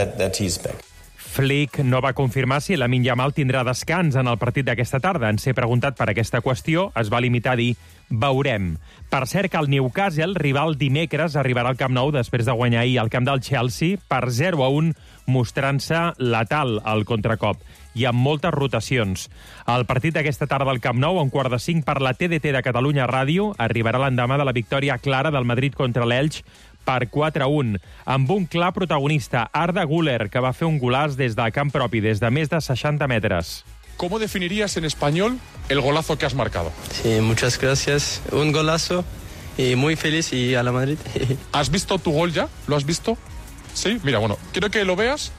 Flick no va confirmar si Lamine Yamal tindrà descans en el partit d'aquesta tarda. En ser preguntat per aquesta qüestió, es va limitar a dir veurem. Per cert que el Newcastle, rival dimecres, arribarà al Camp Nou després de guanyar ahir al camp del Chelsea per 0-1, mostrant-se letal al contracop i amb moltes rotacions. El partit d'aquesta tarda al Camp Nou, a 4:45 per la TDT de Catalunya Ràdio, arribarà l'endemà de la victòria clara del Madrid contra l'Elx per 4-1, amb un clar protagonista, Arda Güler, que va fer un golaç des de camp propi, des de més de 60 metres. ¿Cómo definirías en español el golazo que has marcado? Sí, muchas gracias. Un golazo y muy feliz y a la Madrid. ¿Has visto tu gol ya? ¿Lo has visto? Sí, mira, bueno, quiero que lo veas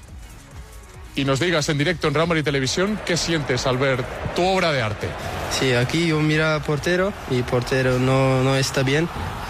y nos digas en directo en Real Madrid Televisión qué sientes al ver tu obra de arte. Sí, aquí yo miro a portero y portero no está bien.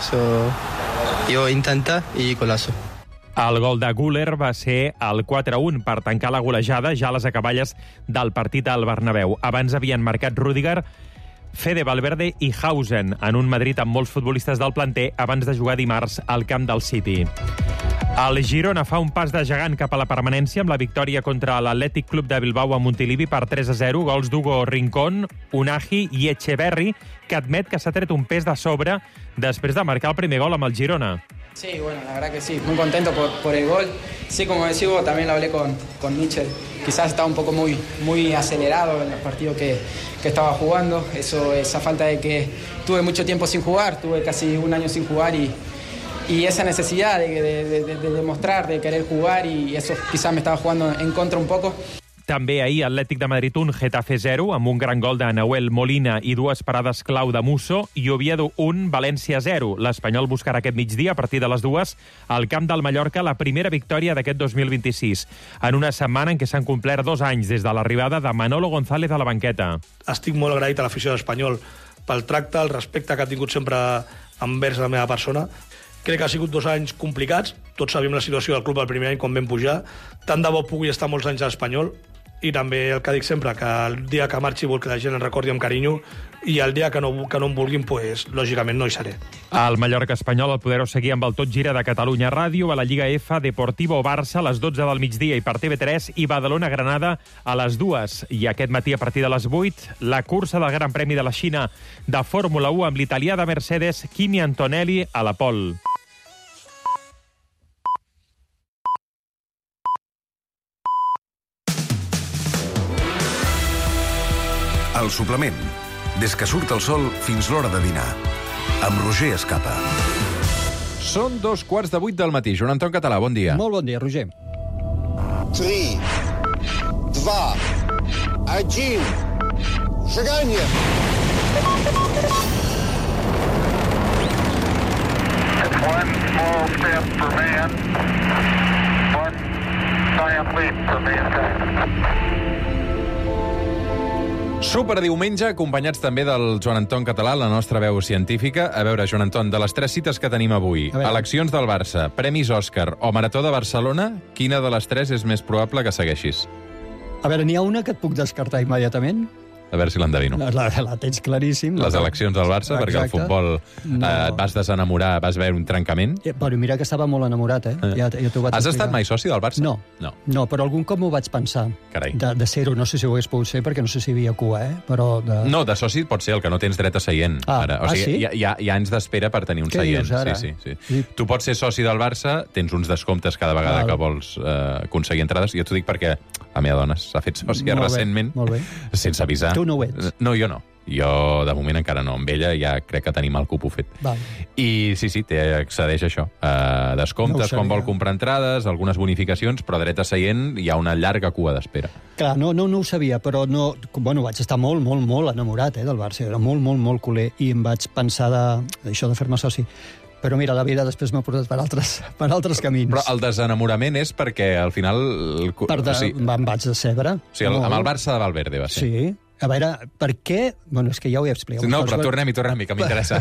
Jo intenta i golazo. El gol de Güler va ser el 4-1 per tancar la golejada ja a les acaballes del partit al Bernabéu. Abans havien marcat Rüdiger, Fede Valverde i Hausen en un Madrid amb molts futbolistes del planter abans de jugar dimarts al camp del City. El Girona fa un pas de gegant cap a la permanència amb la victòria contra l'Atlètic Club de Bilbao a Montilivi per 3-0, gols d'Hugo Rincón, Unagi i Echeverri, que admet que s'ha tret un pes de sobre després de marcar el primer gol amb el Girona. Sí, bueno, la verdad que sí, muy contento por el gol. Sí, como decís vos, también lo hablé con Mitchell. Quizás estaba un poco muy acelerado en el partido que estaba jugando. Esa falta de que tuve mucho tiempo sin jugar, tuve casi un año sin jugar y esa necesidad de demostrar, de querer jugar, y eso quizás me estaba jugando en contra un poco. També ahir Atlètic de Madrid 1, Getafe 0, amb un gran gol de Nahuel Molina i 2 parades clau de Musso, i Oviedo 1, València 0. L'Espanyol buscarà aquest migdia, a partir de les 2, al camp del Mallorca, la primera victòria d'aquest 2026, en una setmana en què s'han complert 2 anys des de l'arribada de Manolo González a la banqueta. Estic molt agraït a l'afició de l'Espanyol pel tracte, el respecte que ha tingut sempre envers la meva persona. Crec que ha sigut 2 anys complicats. Tots sabíem la situació del club el primer any quan vam pujar. Tant de bo pugui estar molts anys a l'Espanyol. I també el que dic sempre, que el dia que marxi vol que la gent em recordi amb carinyo, i el dia que no em vulguin, pues, lògicament no hi seré. Al Mallorca espanyol el podreu seguir amb el Tot Gira de Catalunya Ràdio, a la Lliga F, Deportivo Barça, a les 12 del migdia i per TV3, i Badalona-Granada a les 2. I aquest matí, a partir de les 8, la cursa del Gran Premi de la Xina de Fórmula 1 amb l'italià de Mercedes, Kimi Antonelli, a la pole. El suplement. Des que surt el sol fins l'hora de dinar. Amb Roger Escapa. Són 2:15 del matí. Joan Anton Català, bon dia. Molt bon dia, Roger. 3, 2, 1, seganya! It's one small step for man, one giant leap for mankind. Superdiumenge, acompanyats també del Joan Anton Català, la nostra veu científica. A veure, Joan Anton, de les 3 cites que tenim avui, eleccions del Barça, Premis Òscar o Marató de Barcelona, quina de les 3 és més probable que segueixis? A veure, n'hi ha una que et puc descartar immediatament. A veure si l'endevino. La tens claríssim. Les eleccions del Barça, perquè el futbol et vas desenamorar, vas veure un trencament. Però mira que estava molt enamorat, Ja t'ho vaig Has explicar. estat mai soci del Barça? No, però algun cop m'ho vaig pensar. Carai. De ser-ho, no sé si ho hagués pogut ser, perquè no sé si hi havia cua, però... No, de soci pot ser el que no tens dret a seient. Ara. O sigui, sí? hi ha anys d'espera per tenir un Què seient. dius, ara? Sí. Tu pots ser soci del Barça, tens uns descomptes cada vegada que vols aconseguir entrades. Jo t'ho dic perquè la meva dona s'ha fet sòcia recentment, sense avisar. Tu no ho ets? No, jo no. Jo, de moment, encara no. Amb ella ja crec que tenim el cupo fet. Val. I sí, accedeix a això. Descomptes, quan vol comprar entrades, algunes bonificacions, però dret a seient hi ha una llarga cua d'espera. Clar, no ho sabia, però no... Bueno, vaig estar molt enamorat del Barça. Era molt culer, i em vaig pensar d'això de fer-me soci. Però mira, la vida després m'ha portat per altres camins. Però el desenamorament és perquè, al final... Em vaig decebre. O sigui, amb el Barça de Valverde va ser. Sí. A veure, per què... Bueno, és que ja ho he explicat. No, però tornem-hi, que m'interessa.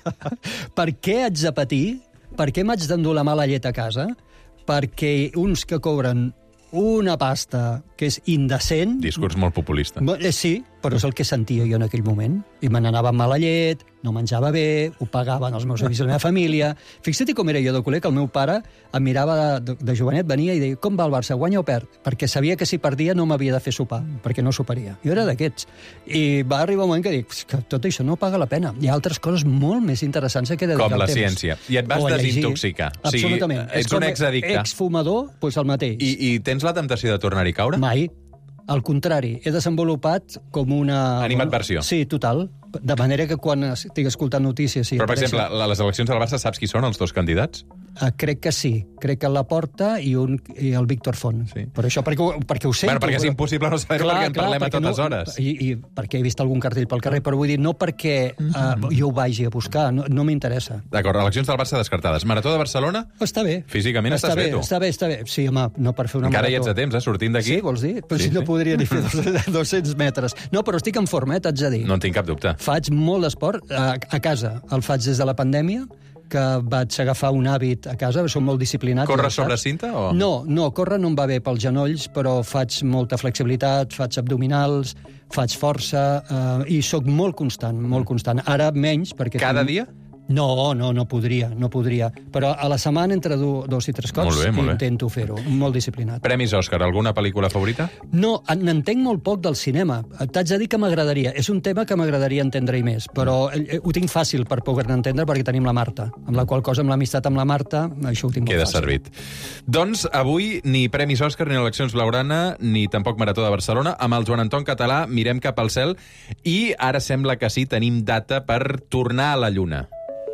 Per què haig de patir? Per què m'haig d'endur la mala llet a casa? Perquè uns que cobren una pasta que és indecent... Discurs molt populista. Sí, però és el que sentia jo en aquell moment. I me n'anava amb mala llet, no menjava bé, ho pagaven els meus amics de la meva família... Fixa't com era jo de culer, que el meu pare em mirava de jovenet, venia i deia: com va el Barça, guanya o perd? Perquè sabia que si perdia no m'havia de fer sopar, perquè no soparia. Jo era d'aquests. I va arribar un moment que dic que tot això no paga la pena. Hi ha altres coses molt més interessants que dedicar com la temps. ciència. I et vas desintoxicar. Absolutament. Ets un exaddicte. Exfumador, doncs el mateix. I tens la temptació de tornar-hi a caure? Mai. Al contrari, he desenvolupat com una... Animadversió. Sí, total. De manera que quan estic escoltant notícies... Però, per exemple, a les eleccions del Barça saps qui són els 2 candidats? Crec que sí. Crec que Laporta i el Víctor Font. Sí. Per això, perquè ho sento. Bueno, perquè és impossible no saber-ho, perquè en parlem a totes hores. I perquè he vist algun cartell pel carrer, però vull dir, no perquè jo ho vagi a buscar, no m'interessa. D'acord, eleccions del Barça descartades. Marató de Barcelona? Està bé. Físicament estàs bé, tu? Està bé. Sí, home, no per fer una encara marató. Encara hi ets a temps, sortint d'aquí? Sí, vols dir? Però si no podria ni fer 200 metres. No, però estic en forma, t'haig de dir. No en tinc cap dubte. Faig molt d'esport a casa. El faig des de la pandèmia, que vaig agafar un hàbit a casa, soc molt disciplinat. Corres sobre cinta? O? No, córrer no em va bé pels genolls, però faig molta flexibilitat, faig abdominals, faig força, i sóc molt constant. Ara menys, perquè... Cada dia? No podria. Però a la setmana entre 2 i 3 cops intento fer-ho. Molt disciplinat. Premis Òscar, alguna pel·lícula favorita? No, n'entenc molt poc del cinema. T'haig de dir que m'agradaria. És un tema que m'agradaria entendre-hi més, però ho tinc fàcil per poder-ne entendre perquè tenim la Marta, amb la qual cosa, amb l'amistat amb la Marta, això ho tinc molt fàcil. Queda servit. Doncs avui ni Premis Òscar, ni eleccions Blaugrana, ni tampoc Marató de Barcelona. Amb el Joan Anton Català mirem cap al cel i ara sembla que sí, tenim data per tornar a la Lluna.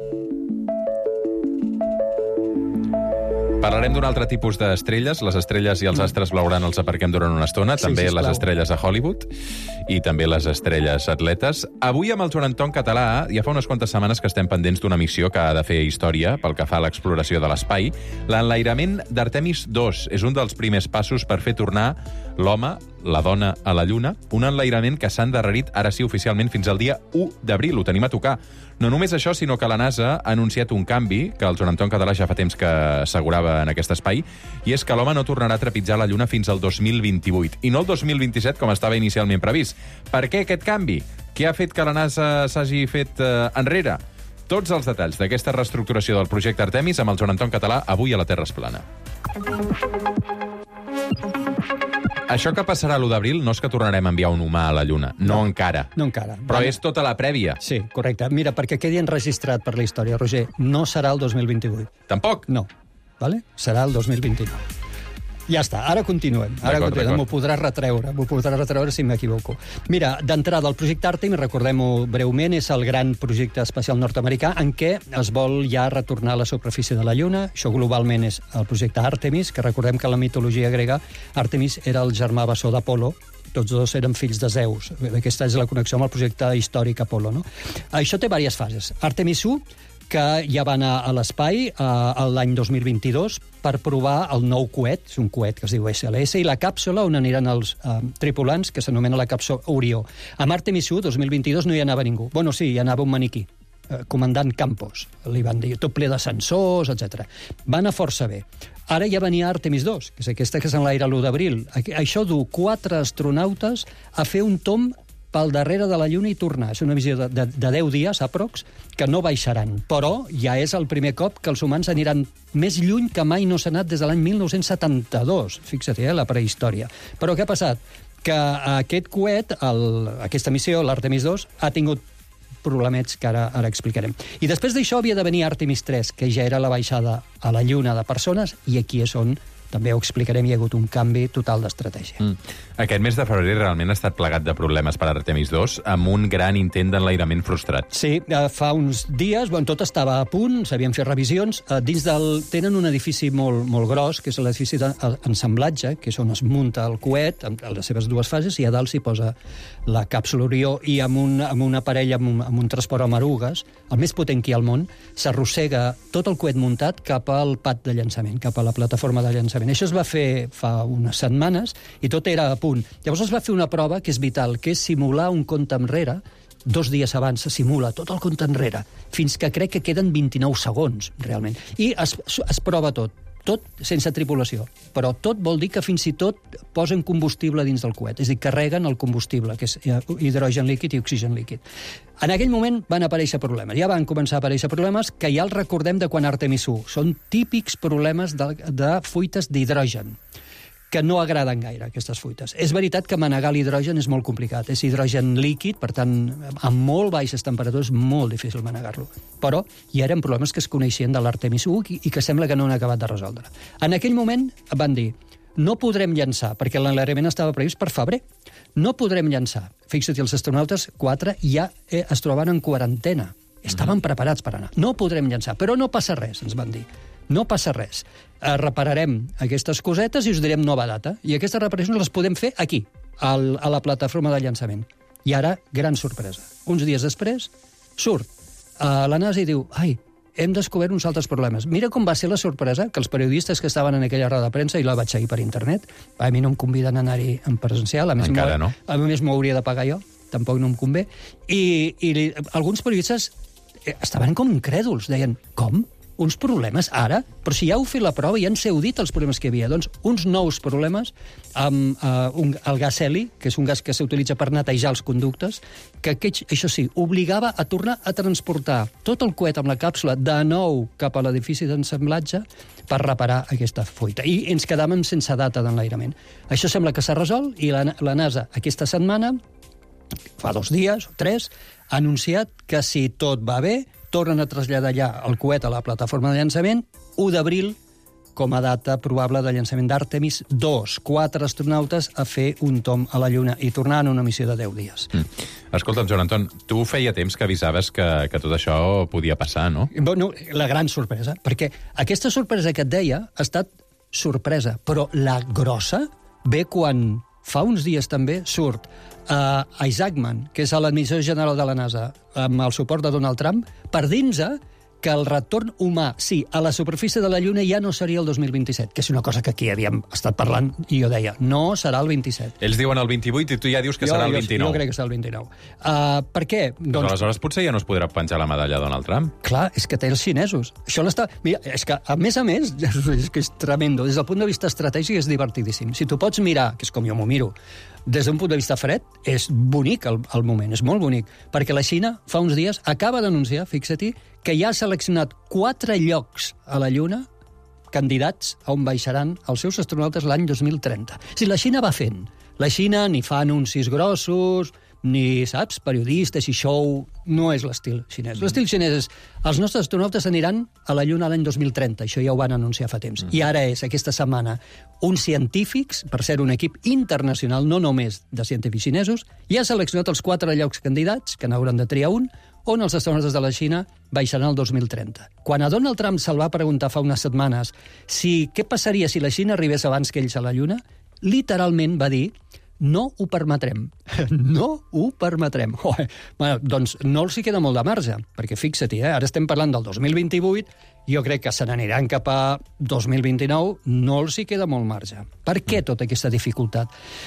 Parlarem d'un altre tipus d'estrelles. Les estrelles i els astres blaugrana els aparquem durant una estona. Sí, també les estrelles a Hollywood i també les estrelles atletes. Avui amb el Joan Anton Català ja fa unes quantes setmanes que estem pendents d'una missió que ha de fer història pel que fa a l'exploració de l'espai. L'enlairament d'Artemis II és un dels primers passos per fer tornar l'home la dona a la Lluna, un enlairament que s'ha endarrerit ara sí oficialment fins al dia 1 d'abril. Ho tenim a tocar. No només això, sinó que la NASA ha anunciat un canvi, que el Joan Anton Català ja fa temps que assegurava en aquest espai, i és que l'home no tornarà a trepitjar la Lluna fins al 2028, i no el 2027, com estava inicialment previst. Per què aquest canvi? Què ha fet que la NASA s'hagi fet enrere? Tots els detalls d'aquesta reestructuració del projecte Artemis amb el Joan Anton Català, avui a la Terra es plana. Això que passarà l'1 d'abril no és que tornarem a enviar un humà a la Lluna. No encara. No encara. Però és tota la prèvia. Sí, correcte. Mira, perquè quedi enregistrat per la història, Roger, no serà el 2028. Tampoc? No. Vale? Serà el 2029. Ja està, ara continuem. M'ho podrà retreure si m'equivoco. Mira, d'entrada, el projecte Artemis, recordem-ho breument, és el gran projecte espacial nord-americà en què es vol ja retornar a la superfície de la Lluna. Això globalment és el projecte Artemis, que recordem que en la mitologia grega Artemis era el germà bessó d'Apolo. Tots dos eren fills de Zeus. Aquesta és la connexió amb el projecte històric Apolo, no? Això té diverses fases. Artemis 1, que ja va anar a l'espai l'any 2022 per provar el nou coet, és un coet que es diu SLS, i la càpsula on aniran els tripulants, que s'anomena la càpsula Orió. Amb Artemis 1, 2022, no hi anava ningú. Bueno, sí, hi anava un maniquí, comandant Campos, li van dir, tot ple de sensors, etc. Va anar força bé. Ara ja venia Artemis 2, que és aquesta que s'enlaira l'1 d'abril. Això du 4 astronautes a fer un tomb pel darrere de la Lluna i tornar. És una missió de 10 dies, aprox, que no baixaran. Però ja és el primer cop que els humans aniran més lluny que mai no s'ha anat des de l'any 1972. Fixa't, la prehistòria. Però què ha passat? Que aquest coet, aquesta missió, l'Artemis 2, ha tingut problemets que ara explicarem. I després d'això havia de venir Artemis 3, que ja era la baixada a la Lluna de persones, i aquí és on també ho explicarem, hi ha hagut un canvi total d'estratègia. Aquest mes de febrer realment ha estat plegat de problemes per a Artemis 2, amb un gran intent d'enlairament frustrat. Sí, fa uns dies, tot estava a punt, s'havien fet revisions. Tenen un edifici molt gros, que és l'edifici d'ensamblatge, que és on es munta el coet, amb les seves 2 fases, i a dalt s'hi posa la càpsula Orió, i amb un aparell, amb un transport amb erugues, el més potent que hi ha al món, s'arrossega tot el coet muntat cap al pad de llançament, cap a la plataforma de llançament. Això es va fer fa unes setmanes i tot era a punt. Llavors es va fer una prova que és vital, que és simular un compte enrere. 2 dies abans se simula tot el compte enrere, fins que crec que queden 29 segons, realment. I es prova tot sense tripulació. Però tot vol dir que fins i tot posen combustible dins del coet, és a dir, carreguen el combustible, que és hidrogen líquid i oxigen líquid. En aquell moment van aparèixer problemes. Ja van començar a aparèixer problemes que ja els recordem de quan Artemis 1. Són típics problemes de fuites d'hidrogen, que no agraden gaire, aquestes fuites. És veritat que manegar l'hidrogen és molt complicat. És hidrogen líquid, per tant, amb molt baixes temperatures és molt difícil manegar-lo. Però hi eren problemes que es coneixien de l'Artemis 1 i que sembla que no han acabat de resoldre. En aquell moment van dir, no podrem llançar, perquè l'enlairament estava previst per febrer. No podrem llançar. Fixa't, els astronautes, 4, ja es trobaven en quarantena. Estaven preparats per anar. No podrem llançar, però no passa res, ens van dir. No passa res. Repararem aquestes cosetes i us direm nova data. I aquestes reparacions les podem fer aquí, a la plataforma de llançament. I ara, gran sorpresa. Uns dies després, surt a la NASA i diu, hem descobert uns altres problemes. Mira com va ser la sorpresa, que els periodistes que estaven en aquella roda de premsa, i la vaig seguir per internet, a mi no em conviden a anar-hi en presencial, a més m'ho hauria de pagar jo, tampoc no em convé, i alguns periodistes estaven com incrèduls, deien, com? Uns problemes ara? Però si ja heu fet la prova i ja ens heu dit els problemes que hi havia. Doncs uns nous problemes amb el gas heli, que és un gas que s'utilitza per netejar els conductes, que això sí, obligava a tornar a transportar tot el coet amb la càpsula de nou cap a l'edifici d'ensamblatge per reparar aquesta fuita. I ens quedàvem sense data d'enlairament. Això sembla que s'ha resolt i la NASA aquesta setmana, fa 2 dies o 3, ha anunciat que si tot va bé, tornen a traslladar ja el coet a la plataforma de llançament, 1 d'abril com a data probable de llançament d'Artemis 2. 4 astronautes a fer un tomb a la Lluna i tornar en una missió de 10 dies. Escolta'm, Joan Anton, tu feia temps que avisaves que tot això podia passar, no? Bueno, la gran sorpresa, perquè aquesta sorpresa que et deia ha estat sorpresa, però la grossa ve quan fa uns dies també surt Isaacman, que és l'administrador general de la NASA, amb el suport de Donald Trump, per dir-nos que el retorn humà, sí, a la superfície de la Lluna ja no seria el 2027, que és una cosa que aquí havíem estat parlant, i jo deia, no serà el 27. Ells diuen el 28 i tu ja dius que serà el 29. Jo crec que serà el 29. Per què? Doncs aleshores potser ja no es podrà penjar la medalla a Donald Trump. Clar, és que té els xinesos. Això l'està... Mira, és que, a més, és que és tremendo. Des del punt de vista estratègic és divertidíssim. Si tu pots mirar, que és com jo m'ho miro, des d'un punt de vista fred, és bonic el moment, és molt bonic, perquè la Xina fa uns dies acaba d'anunciar, fixa-t'hi, que ja ha seleccionat 4 llocs a la Lluna candidats a on baixaran els seus astronautes l'any 2030. Si la Xina va fent, la Xina ni fa anuncis grossos, ni, saps, periodistes i show, no és l'estil xinès. L'estil xinès és, els nostres astronautes aniran a la Lluna l'any 2030, això ja ho van anunciar fa temps. I ara és, aquesta setmana, uns científics, per ser un equip internacional, no només de científics xinesos, ja ha seleccionat els 4 llocs candidats, que n'hauran de triar un, on els astronautes de la Xina baixaran el 2030. Quan a Donald Trump se'l va preguntar fa unes setmanes què passaria si la Xina arribés abans que ells a la Lluna, literalment va dir no ho permetrem. No ho permetrem. Bueno, doncs no els hi queda molt de marge, perquè fixa-t'hi, ara estem parlant del 2028, jo crec que se n'aniran cap a 2029, no els hi queda molt marge. Per què tota aquesta dificultat?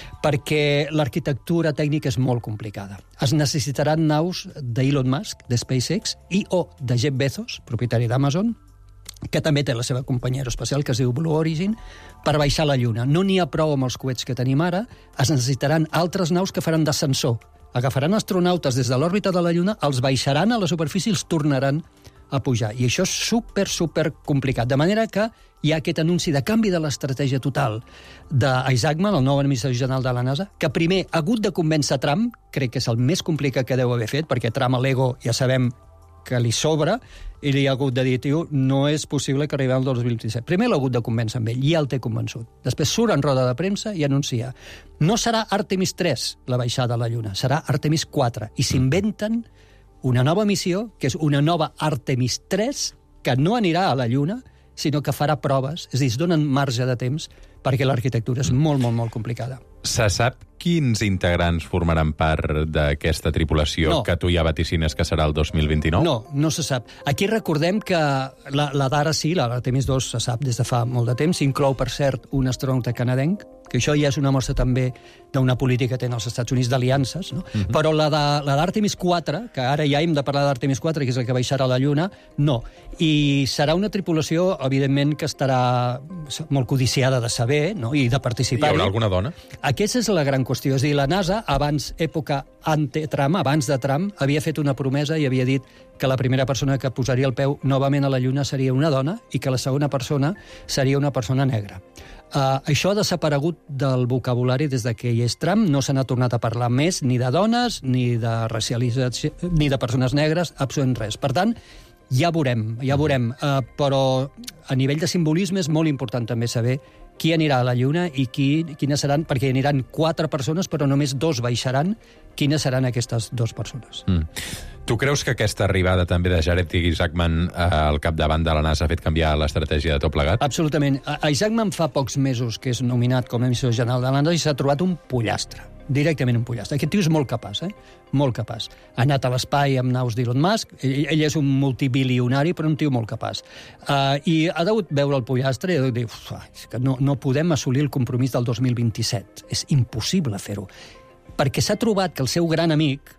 Perquè l'arquitectura tècnica és molt complicada. Es necessitaran naus d'Elon Musk, de SpaceX, o de Jeff Bezos, propietari d'Amazon, que també té la seva companyia aeroespacial, que es diu Blue Origin, per baixar a la Lluna. No n'hi ha prou amb els coets que tenim ara, es necessitaran altres naus que faran d'ascensor. Agafaran astronautes des de l'òrbita de la Lluna, els baixaran a la superfície i els tornaran a pujar. I això és super complicat. De manera que hi ha aquest anunci de canvi de l'estratègia total d'Isaacman, el nou administrador general de la NASA, que primer ha hagut de convèncer Trump, crec que és el més complicat que deu haver fet, perquè Trump a l'ego ja sabem que li sobra, i li ha hagut de dir, tio, no és possible que arribem al 2027. Primer l'ha hagut de convèncer amb ell, i ja el té convençut. Després surt en roda de premsa i anuncia no serà Artemis 3 la baixada a la Lluna, serà Artemis 4. I s'inventen una nova missió, que és una nova Artemis 3, que no anirà a la Lluna, sinó que farà proves, és a dir, es donen marge de temps, perquè l'arquitectura és molt complicada. Se sap quins integrants formaran part d'aquesta tripulació que tu ja vaticines que serà el 2029? No se sap. Aquí recordem que la d'ara sí, l'Artemis 2 se sap des de fa molt de temps, inclou, per cert, un astronauta canadenc, que això ja és una mostra també d'una política que tenen els Estats Units d'aliances, no? Però la d'Artemis 4, que ara ja hem de parlar d'Artemis 4, que és el que baixarà a la Lluna, no. I serà una tripulació, evidentment, que estarà molt codiciada de saber, no? I de participar. Hi haurà alguna dona? Aquesta és la gran qüestió. És a dir, la NASA, abans, època ante-Trump, abans de Trump, havia fet una promesa i havia dit que la primera persona que posaria el peu novament a la Lluna seria una dona i que la segona persona seria una persona negra. Això ha desaparegut del vocabulari des de que hi és Trump, no se n'ha tornat a parlar més ni de dones, ni de racialització, ni de persones negres, absolutament res. Per tant, ja veurem, però a nivell de simbolisme és molt important també saber qui anirà a la Lluna i quines seran, perquè aniran 4 persones, però només 2 baixaran, quines seran aquestes 2 persones. Tu creus que aquesta arribada també de Jared Isaacman al capdavant de la NASA ha fet canviar l'estratègia de tot plegat? Absolutament. Isaacman fa pocs mesos que és nominat com a administrador general de la NASA i s'ha trobat un pollastre, directament un pollastre. Aquest tio és molt capaç, molt capaç. Ha anat a l'espai amb naus d'Elon Musk, ell és un multibilionari, però un tio molt capaç. I ha degut veure el pollastre i ha degut dir, és que no podem assolir el compromís del 2027. És impossible fer-ho. Perquè s'ha trobat que el seu gran amic,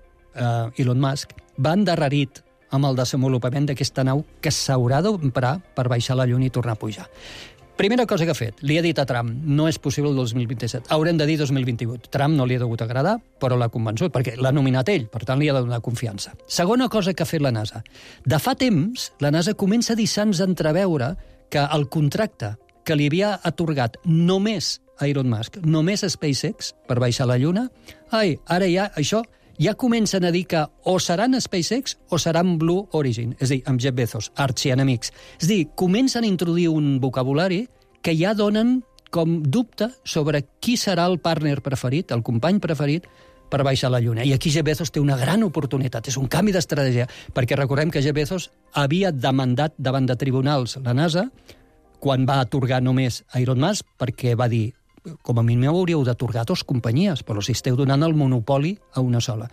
Elon Musk, va endarrerit amb el desenvolupament d'aquesta nau que s'haurà d'emprar per baixar a la Lluna i tornar a pujar. Primera cosa que ha fet, li ha dit a Trump, no és possible el 2027, haurem de dir 2028. Trump no li ha degut agradar, però l'ha convençut, perquè l'ha nominat ell, per tant li ha de donar confiança. Segona cosa que ha fet la NASA. De fa temps, la NASA comença a deixar-nos entreveure que el contracte que li havia atorgat només a Elon Musk, només a SpaceX, per baixar a la Lluna, ara ja comencen a dir que o seran SpaceX o seran Blue Origin, és a dir, amb Jeff Bezos, arxienemics. És a dir, comencen a introduir un vocabulari que ja donen com dubte sobre qui serà el partner preferit, el company preferit, per baixar a la Lluna. I aquí Jeff Bezos té una gran oportunitat, és un canvi d'estratègia, perquè recordem que Jeff Bezos havia demandat davant de tribunals la NASA quan va atorgar només a Elon Musk, perquè va dir, com a mínim hauríeu d'atorgar 2 companyies, però si esteu donant el monopoli a una sola.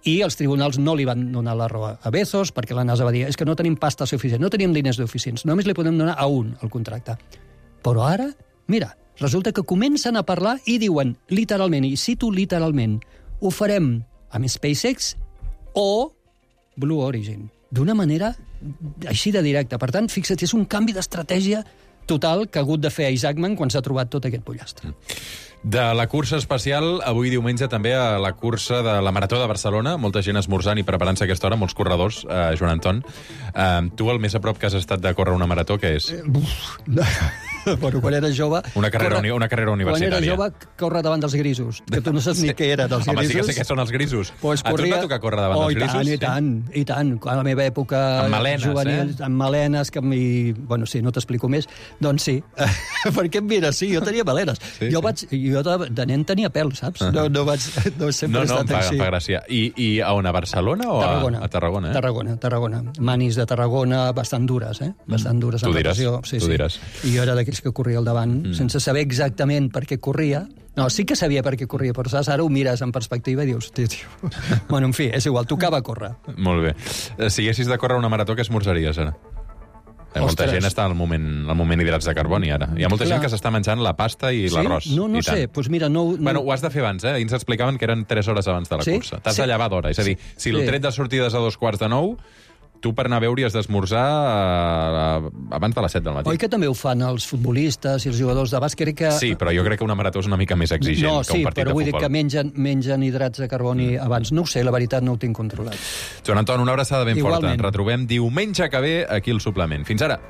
I els tribunals no li van donar la raó a Bezos, perquè la NASA va dir és que no tenim pasta suficient, no tenim diners suficients, només li podem donar a un el contracte. Però ara, mira, resulta que comencen a parlar i diuen literalment, i cito literalment, ho farem amb SpaceX o Blue Origin. D'una manera així de directa. Per tant, fixa't, és un canvi d'estratègia total que ha hagut de fer Isaacman quan s'ha trobat tot aquest pollastre. De la cursa espacial, avui diumenge també a la cursa de la Marató de Barcelona, molta gent esmorzant i preparant-se a aquesta hora, molts corredors, Joan Anton. Tu, el més a prop que has estat de córrer una marató, què és? Bueno, quan era jove... Una carrera universitària. Quan era jove, córrer davant dels grisos, que tu no saps ni què era dels grisos. Home, sí que sé què són els grisos. Pues a tu et va tocar córrer davant dels grisos? I tant. A la meva època amb malenes, juvenil, amb malenes, que bueno, sí, no t'explico més. Doncs sí. Per què em mires? Sí, jo tenia malenes. Jo de nen tenia pèl, saps? No sempre he estat així. Em fa gràcia. I a on? A Barcelona o a Tarragona? Tarragona. Manis de Tarragona, bastant dures, bastant dures. Tu diràs. I jo era d'aquells que corria al davant, sense saber exactament per què corria. No, sí que sabia per què corria, però saps, ara ho mires en perspectiva i dius, tio. Bueno, en fi, és igual, tocava córrer. Molt bé. Si haguessis de córrer una marató, què esmorzaries ara? Molta gent està al moment hidrats de carboni, ara. Hi ha molta gent que s'està menjant la pasta i l'arròs. No sé, doncs mira, no... Bueno, ho has de fer abans, Ahir ens explicaven que eren 3 hores abans de la cursa. T'has de llevar d'hora, és a dir, si el tret de sortida és a 9:45, tu per anar a veure has d'esmorzar abans de les 7 del matí. Oi que també ho fan els futbolistes i els jugadors de bàsquet? Sí, però jo crec que una marató és una mica més exigent que un partit de futbol. No, sí, però vull dir que mengen hidrats de carboni abans. No ho sé, la veritat no ho tinc controlat. Joan Anton, una abraçada ben forta. Ens retrobem diumenge que ve aquí al Suplement. Fins ara.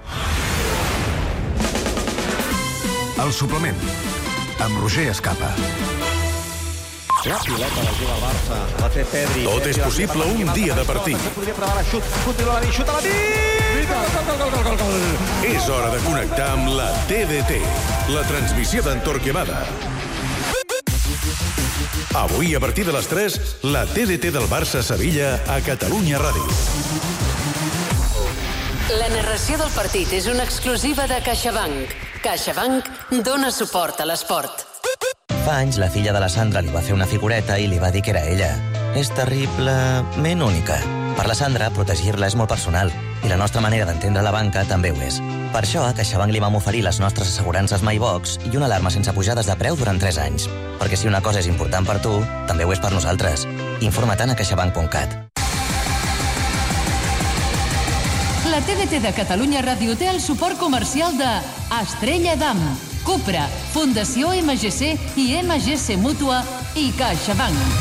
El Suplement, amb Roger Escapa. La pilota la juga el Barça, la té Pedri. Tot és possible un dia de partit. Podria provar la xut, continua la xut a la Gol! És hora de connectar amb la TDT, la transmissió d'en Torquemada. Avui, a partir de les 3, la TDT del Barça-Sevilla a Catalunya Ràdio. La narració del partit és una exclusiva de CaixaBank. CaixaBank dona suport a l'esport. Fa anys, la filla de la Sandra li va fer una figureta i li va dir que era ella. És terriblement única. Per la Sandra, protegir-la és molt personal, i la nostra manera d'entendre la banca també ho és. Per això, a CaixaBank li vam oferir les nostres assegurances MyBox i una alarma sense pujades de preu durant 3 anys. Perquè si una cosa és important per tu, també ho és per nosaltres. Informa-te'n a caixabank.cat. La TDT de Catalunya Ràdio té el suport comercial de Estrella Damm, Cupra, Fundació MGC i MGC Mútua i CaixaBank.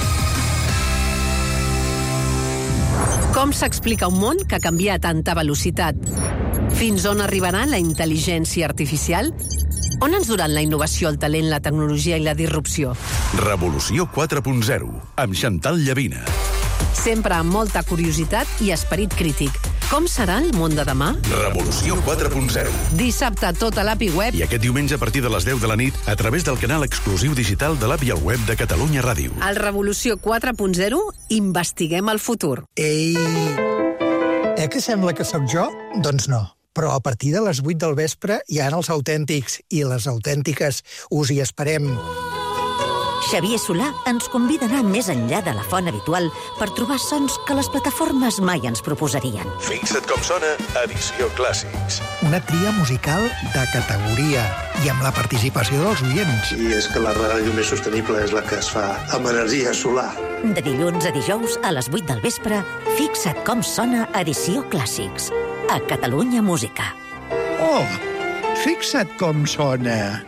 Com s'explica un món que canvia a tanta velocitat? Fins on arribarà la intel·ligència artificial? On ens duran la innovació, el talent, la tecnologia i la disrupció? Revolució 4.0, amb Chantal Llavina. Sempre amb molta curiositat i esperit crític. Com serà el món de demà? Revolució 4.0. Dissabte tota l'app i web. I aquest diumenge a partir de les 10 de la nit a través del canal exclusiu digital de l'app i el web de Catalunya Ràdio. Al Revolució 4.0 investiguem el futur. Ei, que sembla que sóc jo? Doncs no. Però a partir de les 8 del vespre hi ha els autèntics i les autèntiques. Us hi esperem. Xavier Solà ens convida a anar més enllà de la font habitual per trobar sons que les plataformes mai ens proposarien. Fixa't com sona Edició Clàssics. Una tria musical de categoria i amb la participació dels oients. I és que la ràdio més sostenible és la que es fa amb energia solar. De dilluns a dijous a les 8 del vespre, fixa't com sona Edició Clàssics. A Catalunya Música. Oh, fixa't com sona.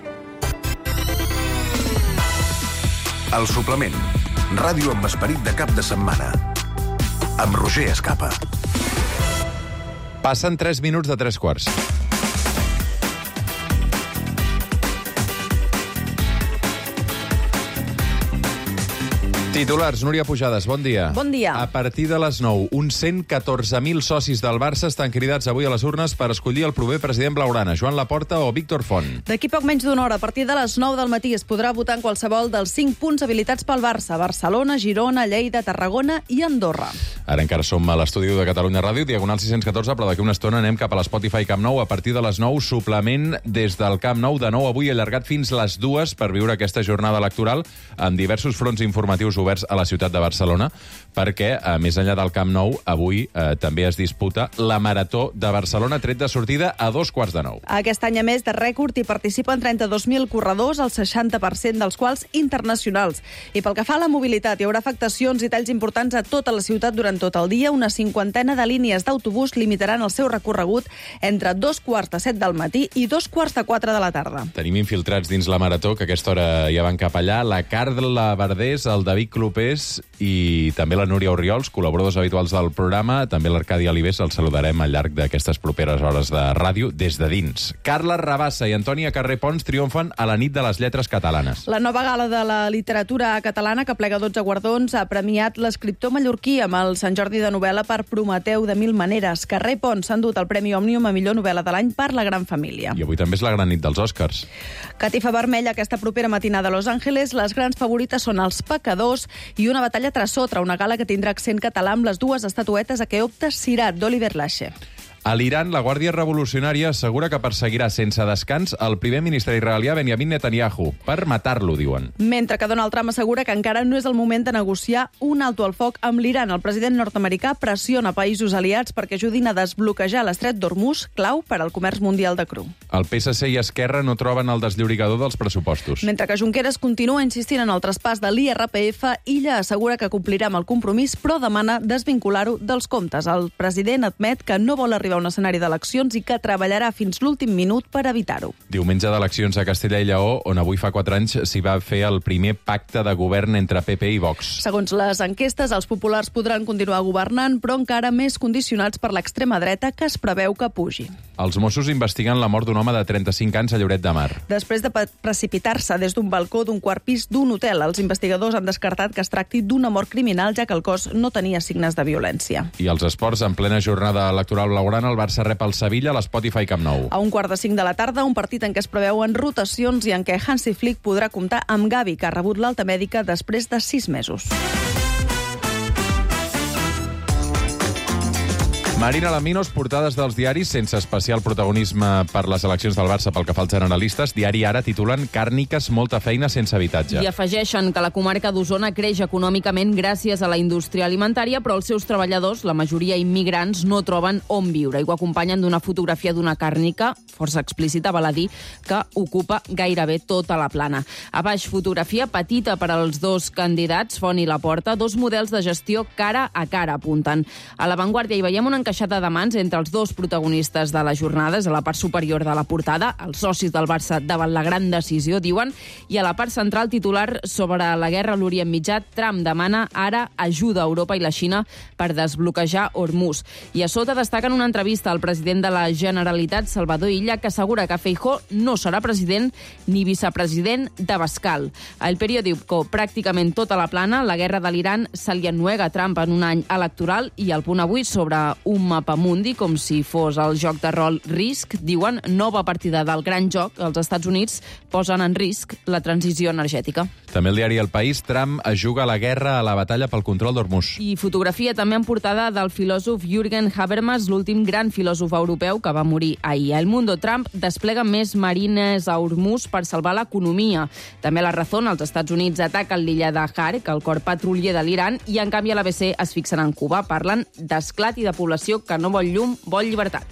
El Suplement. Ràdio amb esperit de cap de setmana. Amb Roger Escapa. Passen 3 minuts de 3 quarts. Titulars, Núria Pujades, bon dia. Bon dia. A partir de les 9, uns 114.000 socis del Barça estan cridats avui a les urnes per escollir el proper president blaugrana, Joan Laporta o Víctor Font. D'aquí poc menys d'una hora, a partir de les 9 del matí, es podrà votar en qualsevol dels 5 punts habilitats pel Barça: Barcelona, Girona, Lleida, Tarragona i Andorra. Ara encara som a l'estudi de Catalunya Ràdio, Diagonal 614, però d'aquí una estona anem cap a l'Spotify Camp Nou. A partir de les 9, suplement des del Camp Nou, de nou avui allargat fins les 2 per viure aquesta jornada electoral amb diversos fronts informatius oberts a la ciutat de Barcelona, perquè, més enllà del Camp Nou, avui també es disputa la Marató de Barcelona, tret de sortida a 8:45. Aquest any, a més de rècord, hi participen 32.000 corredors, el 60% dels quals internacionals. I pel que fa a la mobilitat, hi haurà afectacions i talls importants a tota la ciutat durant tot el dia. Una 50ena de línies d'autobús limitaran el seu recorregut entre 2:45 del matí i 2:45 de la tarda. Tenim infiltrats dins la Marató, que a aquesta hora ja van cap allà, la Carla Verdés, el David Clopés i també la Núria Orriols, col·laboradors habituals del programa. També l'Arcadi Alibés el saludarem al llarg d'aquestes properes hores de ràdio des de dins. Carla Rabassa i Antònia Carré Pons triomfen a la nit de les lletres catalanes. La nova gala de la literatura catalana, que plega 12 guardons, ha premiat l'escriptor mallorquí amb el Sant Jordi de novel·la per Prometeu de mil maneres. Carré Pons s'ha endut el Premi Òmnium a millor novel·la de l'any per La gran família. I avui també és la gran nit dels Oscars. Catifa vermella aquesta propera matinada a Los Angeles. Les grans favorites són Els pecadors i Una batalla tras otra, una gala que tindrà accent català amb les dues estatuetes a què opta Sirat, d'Oliver Lache. A l'Iran, la Guàrdia Revolucionària assegura que perseguirà sense descans el primer ministre israelià Benjamin Netanyahu per matar-lo, diuen. Mentre que Donald Trump assegura que encara no és el moment de negociar un alto al foc amb l'Iran. El president nord-americà pressiona països aliats perquè ajudin a desbloquejar l'estret d'Hormuz, clau per al comerç mundial de cru. El PSC i Esquerra no troben el desllorigador dels pressupostos. Mentre que Junqueras continua insistint en el traspàs de l'IRPF, Illa assegura que complirà amb el compromís, però demana desvincular-ho dels comptes. El president admet que no vol arribar a un escenari d'eleccions i que treballarà fins l'últim minut per evitar-ho. Diumenge d'eleccions a Castella i Lleó, on avui fa 4 anys s'hi va fer el primer pacte de govern entre PP i Vox. Segons les enquestes, els populars podran continuar governant, però encara més condicionats per l'extrema dreta, que es preveu que pugi. Els Mossos investiguen la mort d'un home de 35 anys a Lloret de Mar. Després de precipitar-se des d'un balcó d'un quart pis d'un hotel, els investigadors han descartat que es tracti d'una mort criminal, ja que el cos no tenia signes de violència. I els esports, en plena jornada electoral blaugrana, el Barça rep el Sevilla a l'Spotify Camp Nou. A 4:45 de la tarda, un partit en què es preveuen rotacions i en què Hansi Flick podrà comptar amb Gavi, que ha rebut l'alta mèdica després de 6 mesos. Marina Laminos, portades dels diaris sense especial protagonisme per les eleccions del Barça pel que fa als generalistes. Diari Ara titulen Càrniques, molta feina sense habitatge. I afegeixen que la comarca d'Osona creix econòmicament gràcies a la indústria alimentària, però els seus treballadors, la majoria immigrants, no troben on viure. I ho acompanyen d'una fotografia d'una càrnica, força explícita, val a dir, que ocupa gairebé tota la plana. A baix, fotografia petita per als dos candidats, Font i Laporta, dos models de gestió cara a cara, apunten. A l'avantguàrdia hi veiem una encaixada de mans entre els dos protagonistes de les jornades, a la part superior de la portada, els socis del Barça davant la gran decisió, diuen, i a la part central titular sobre la guerra a l'Orient Mitjà, Trump demana ara ajuda a Europa i la Xina per desbloquejar Hormuz. I a sota destaquen una entrevista al president de la Generalitat, Salvador Illa, que assegura que Feijóo no serà president ni vicepresident d'Abascal. El periòdico pràcticament tota la plana, la guerra de l'Iran se li ennuega a Trump en un any electoral, i el punt avui sobre un mapamundi, com si fos el joc de rol Risk, diuen nova partida del gran joc. Els Estats Units posen en risc la transició energètica. També el diari El País, Trump es juga la guerra a la batalla pel control d'Hormuz. I fotografia també en portada del filòsof Jürgen Habermas, l'últim gran filòsof europeu que va morir ahir. El Mundo, Trump desplega més marines a Hormuz per salvar l'economia. També la Razón, els Estats Units ataquen l'illa de Hark, el cor petrolier de l'Iran, i en canvi a l'ABC es fixen en Cuba. Parlen d'esclat i de població que no vol llum, vol llibertat.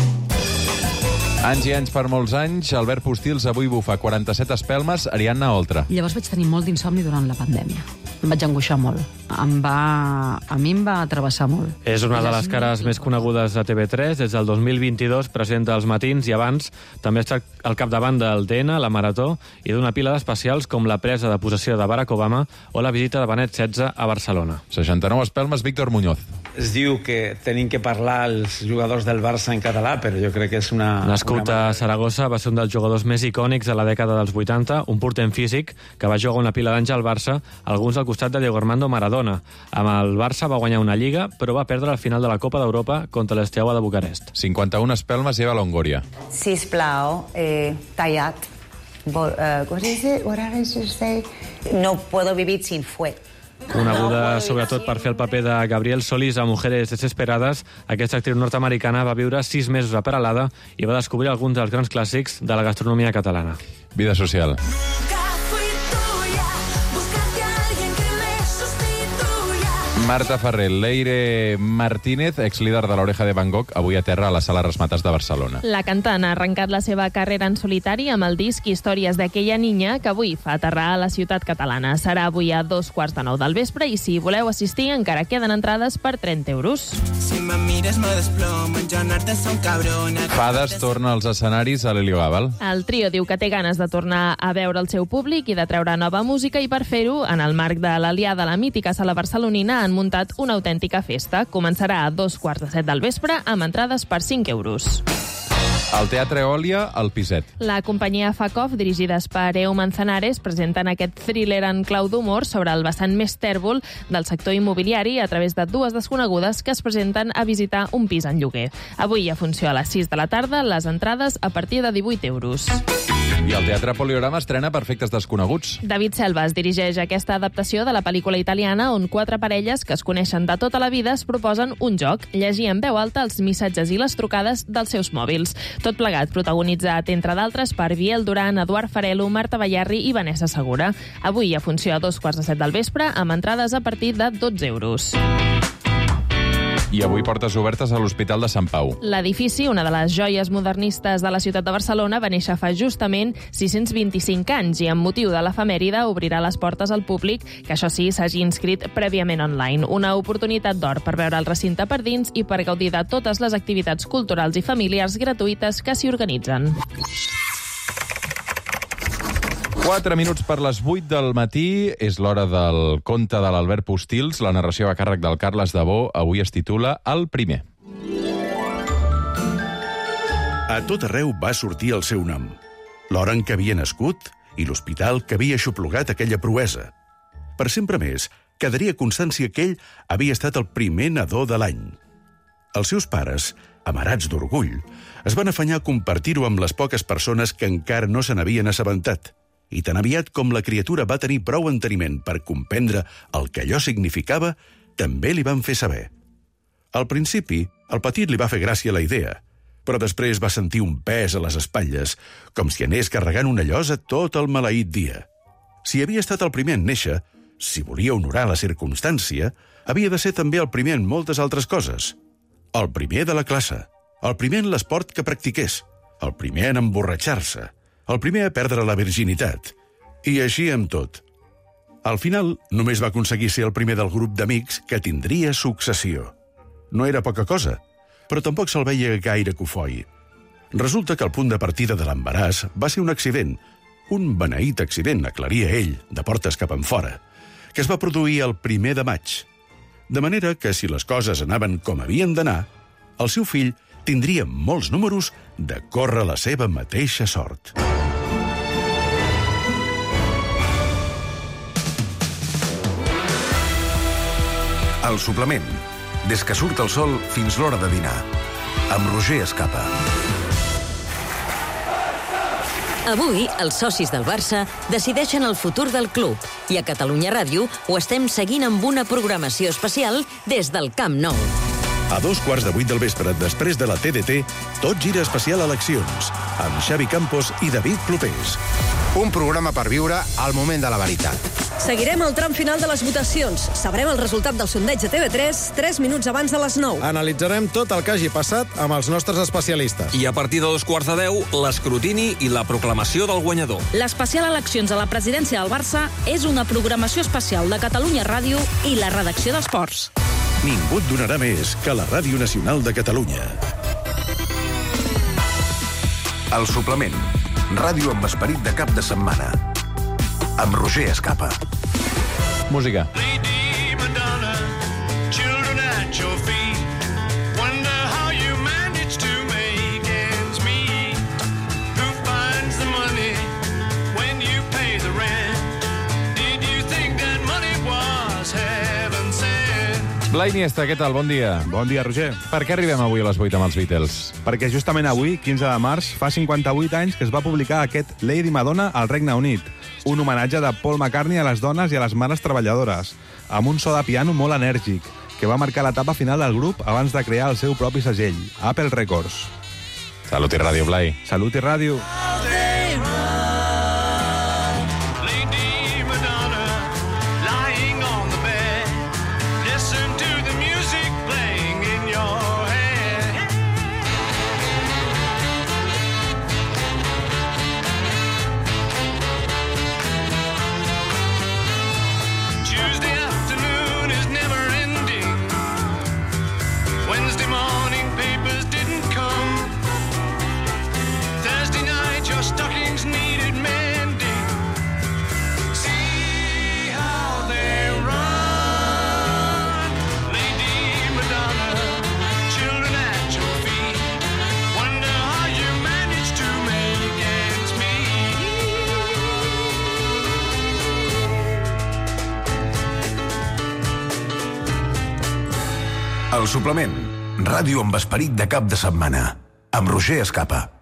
Anys i anys per molts anys, Albert Postils avui bufa 47 espelmes, Ariadna Oltra. Llavors vaig tenir molt d'insomni durant la pandèmia. Em vaig angoixar molt. A mi em va travessar molt. És una de les cares més conegudes de TV3. Des del 2022 presenta Els matins i abans també està al capdavant del DN, la Marató, i d'una pila d'especials com la presa de possessió de Barack Obama o la visita de Benet XVI a Barcelona. 69 espelmes, Víctor Muñoz. Es diu que tenim que parlar els jugadors del Barça en català, però jo crec que és una... Nascut a Saragossa, va ser un dels jugadors més icònics de la dècada dels 80, un portent físic que va jugar una pila d'anys al Barça, alguns al costat de Diego Armando Maradona. Amb el Barça va guanyar una Lliga, però va perdre al final de la Copa d'Europa contra l'Esteaua de Bucarest. 51 espelmes, Eva Longoria. Sisplau, tallat. ¿Cómo se dice? What did I just say? No puedo vivir sin fuet. Coneguda sobretot per fer el paper de Gabriel Solís a Mujeres Desesperades, aquesta actriu nord-americana va viure 6 mesos a Peralada i va descobrir alguns dels grans clàssics de la gastronomia catalana. Vida social. Marta Ferrer, Leire Martínez, exlíder de l'Oreja de Van Gogh, avui a terra a la Sala Rasmatas de Barcelona. La cantant ha arrencat la seva carrera en solitari amb el disc Històries d'aquella niña, que avui fa aterrar a la ciutat catalana. Serà avui a 2:15 del vespre i si voleu assistir encara queden entrades per 30 euros. Si me mires me desplomo, jo anar-te son cabrona. Fades torna als escenaris a l'Helio Gàbal. El trio diu que té ganes de tornar a veure el seu públic i de treure nova música i per fer-ho, en el marc de l'Aliada, la mítica sala barcelonina, han muntat una autèntica festa. Començarà a 2:15 del vespre amb entrades per 5 euros. Al Teatre Òlia, el Piset. La companyia Fakov, dirigides per Eo Manzanares, presenten aquest thriller en clau d'humor sobre el vessant més tèrbol del sector immobiliari a través de dues desconegudes que es presenten a visitar un pis en lloguer. Avui hi ha funció a les 6 de la tarda, les entrades a partir de 18 euros. I el Teatre Poliorama estrena Perfectes desconeguts. David Selves dirigeix aquesta adaptació de la pel·lícula italiana on 4 parelles que es coneixen de tota la vida es proposen un joc, llegir en veu alta els missatges i les trucades dels seus mòbils. Tot plegat protagonitzat, entre d'altres, per Biel Duran, Eduard Farelo, Marta Ballarri i Vanessa Segura. Avui hi ha funció a 2:15 del vespre amb entrades a partir de 12 euros. I avui portes obertes a l'Hospital de Sant Pau. L'edifici, una de les joies modernistes de la ciutat de Barcelona, va néixer fa justament 625 anys i amb motiu de l'efemèride obrirà les portes al públic, que això sí, s'hagi inscrit prèviament online. Una oportunitat d'or per veure el recinte per dins i per gaudir de totes les activitats culturals i familiars gratuïtes que s'hi organitzen. 4 minuts per les 8 del matí. És l'hora del conte de l'Albert Postils. La narració a càrrec del Carles Dabó. Avui es titula El primer. A tot arreu va sortir el seu nom. L'hora en què havia nascut i l'hospital que havia aixoplugat aquella proesa. Per sempre més, quedaria constància que ell havia estat el primer nadó de l'any. Els seus pares, amarats d'orgull, es van afanyar a compartir-ho amb les poques persones que encara no se n'havien assabentat. I tan aviat com la criatura va tenir prou enteniment per comprendre el que allò significava, també li van fer saber. Al principi, al petit li va fer gràcia la idea, però després va sentir un pes a les espatlles, com si anés carregant una llosa tot el maleït dia. Si havia estat el primer en néixer, si volia honorar la circumstància, havia de ser també el primer en moltes altres coses. El primer de la classe, el primer en l'esport que practiqués, el primer en emborratxar-se, el primer a perdre la virginitat. I així amb tot. Al final, només va aconseguir ser el primer del grup d'amics que tindria successió. No era poca cosa, però tampoc se'l veia gaire cofoi. Resulta que el punt de partida de l'embaràs va ser un accident, un beneït accident, aclaria ell, de portes cap enfora, que es va produir el 1 de maig. De manera que, si les coses anaven com havien d'anar, el seu fill tindria molts números de córrer la seva mateixa sort. El suplement. Des que surt el sol fins l'hora de dinar. Amb Roger Escapa. Avui, els socis del Barça decideixen el futur del club i a Catalunya Ràdio ho estem seguint amb una programació especial des del Camp Nou. A 7:15 del vespre, després de la TDT, tot gira especial eleccions, amb Xavi Campos i David Clopés. Un programa per viure al moment de la veritat. Seguirem el tram final de les votacions. Sabrem el resultat del sondeig de TV3 3 minuts abans de les 9. Analitzarem tot el que hagi passat amb els nostres especialistes. I a partir de 9:15, l'escrutini i la proclamació del guanyador. L'especial eleccions a la presidència del Barça és una programació especial de Catalunya Ràdio i la redacció d'Esports. Ningú et donarà més que la Ràdio Nacional de Catalunya. El suplement. Ràdio amb esperit de cap de setmana. Amb Roger Escapa. Música. Blai Iniesta, què tal? Bon dia. Bon dia, Roger. Per què arribem avui a les 8 amb els Beatles? Perquè justament avui, 15 de març, fa 58 anys que es va publicar aquest Lady Madonna al Regne Unit, un homenatge de Paul McCartney a les dones i a les mares treballadores, amb un so de piano molt enèrgic, que va marcar l'etapa final del grup abans de crear el seu propi segell, Apple Records. Salut i ràdio, Blai. Salut i ràdio. Lady Madonna, lying on the bed. Listen El suplement. Ràdio amb esperit de cap de setmana. Amb Roger Escapa.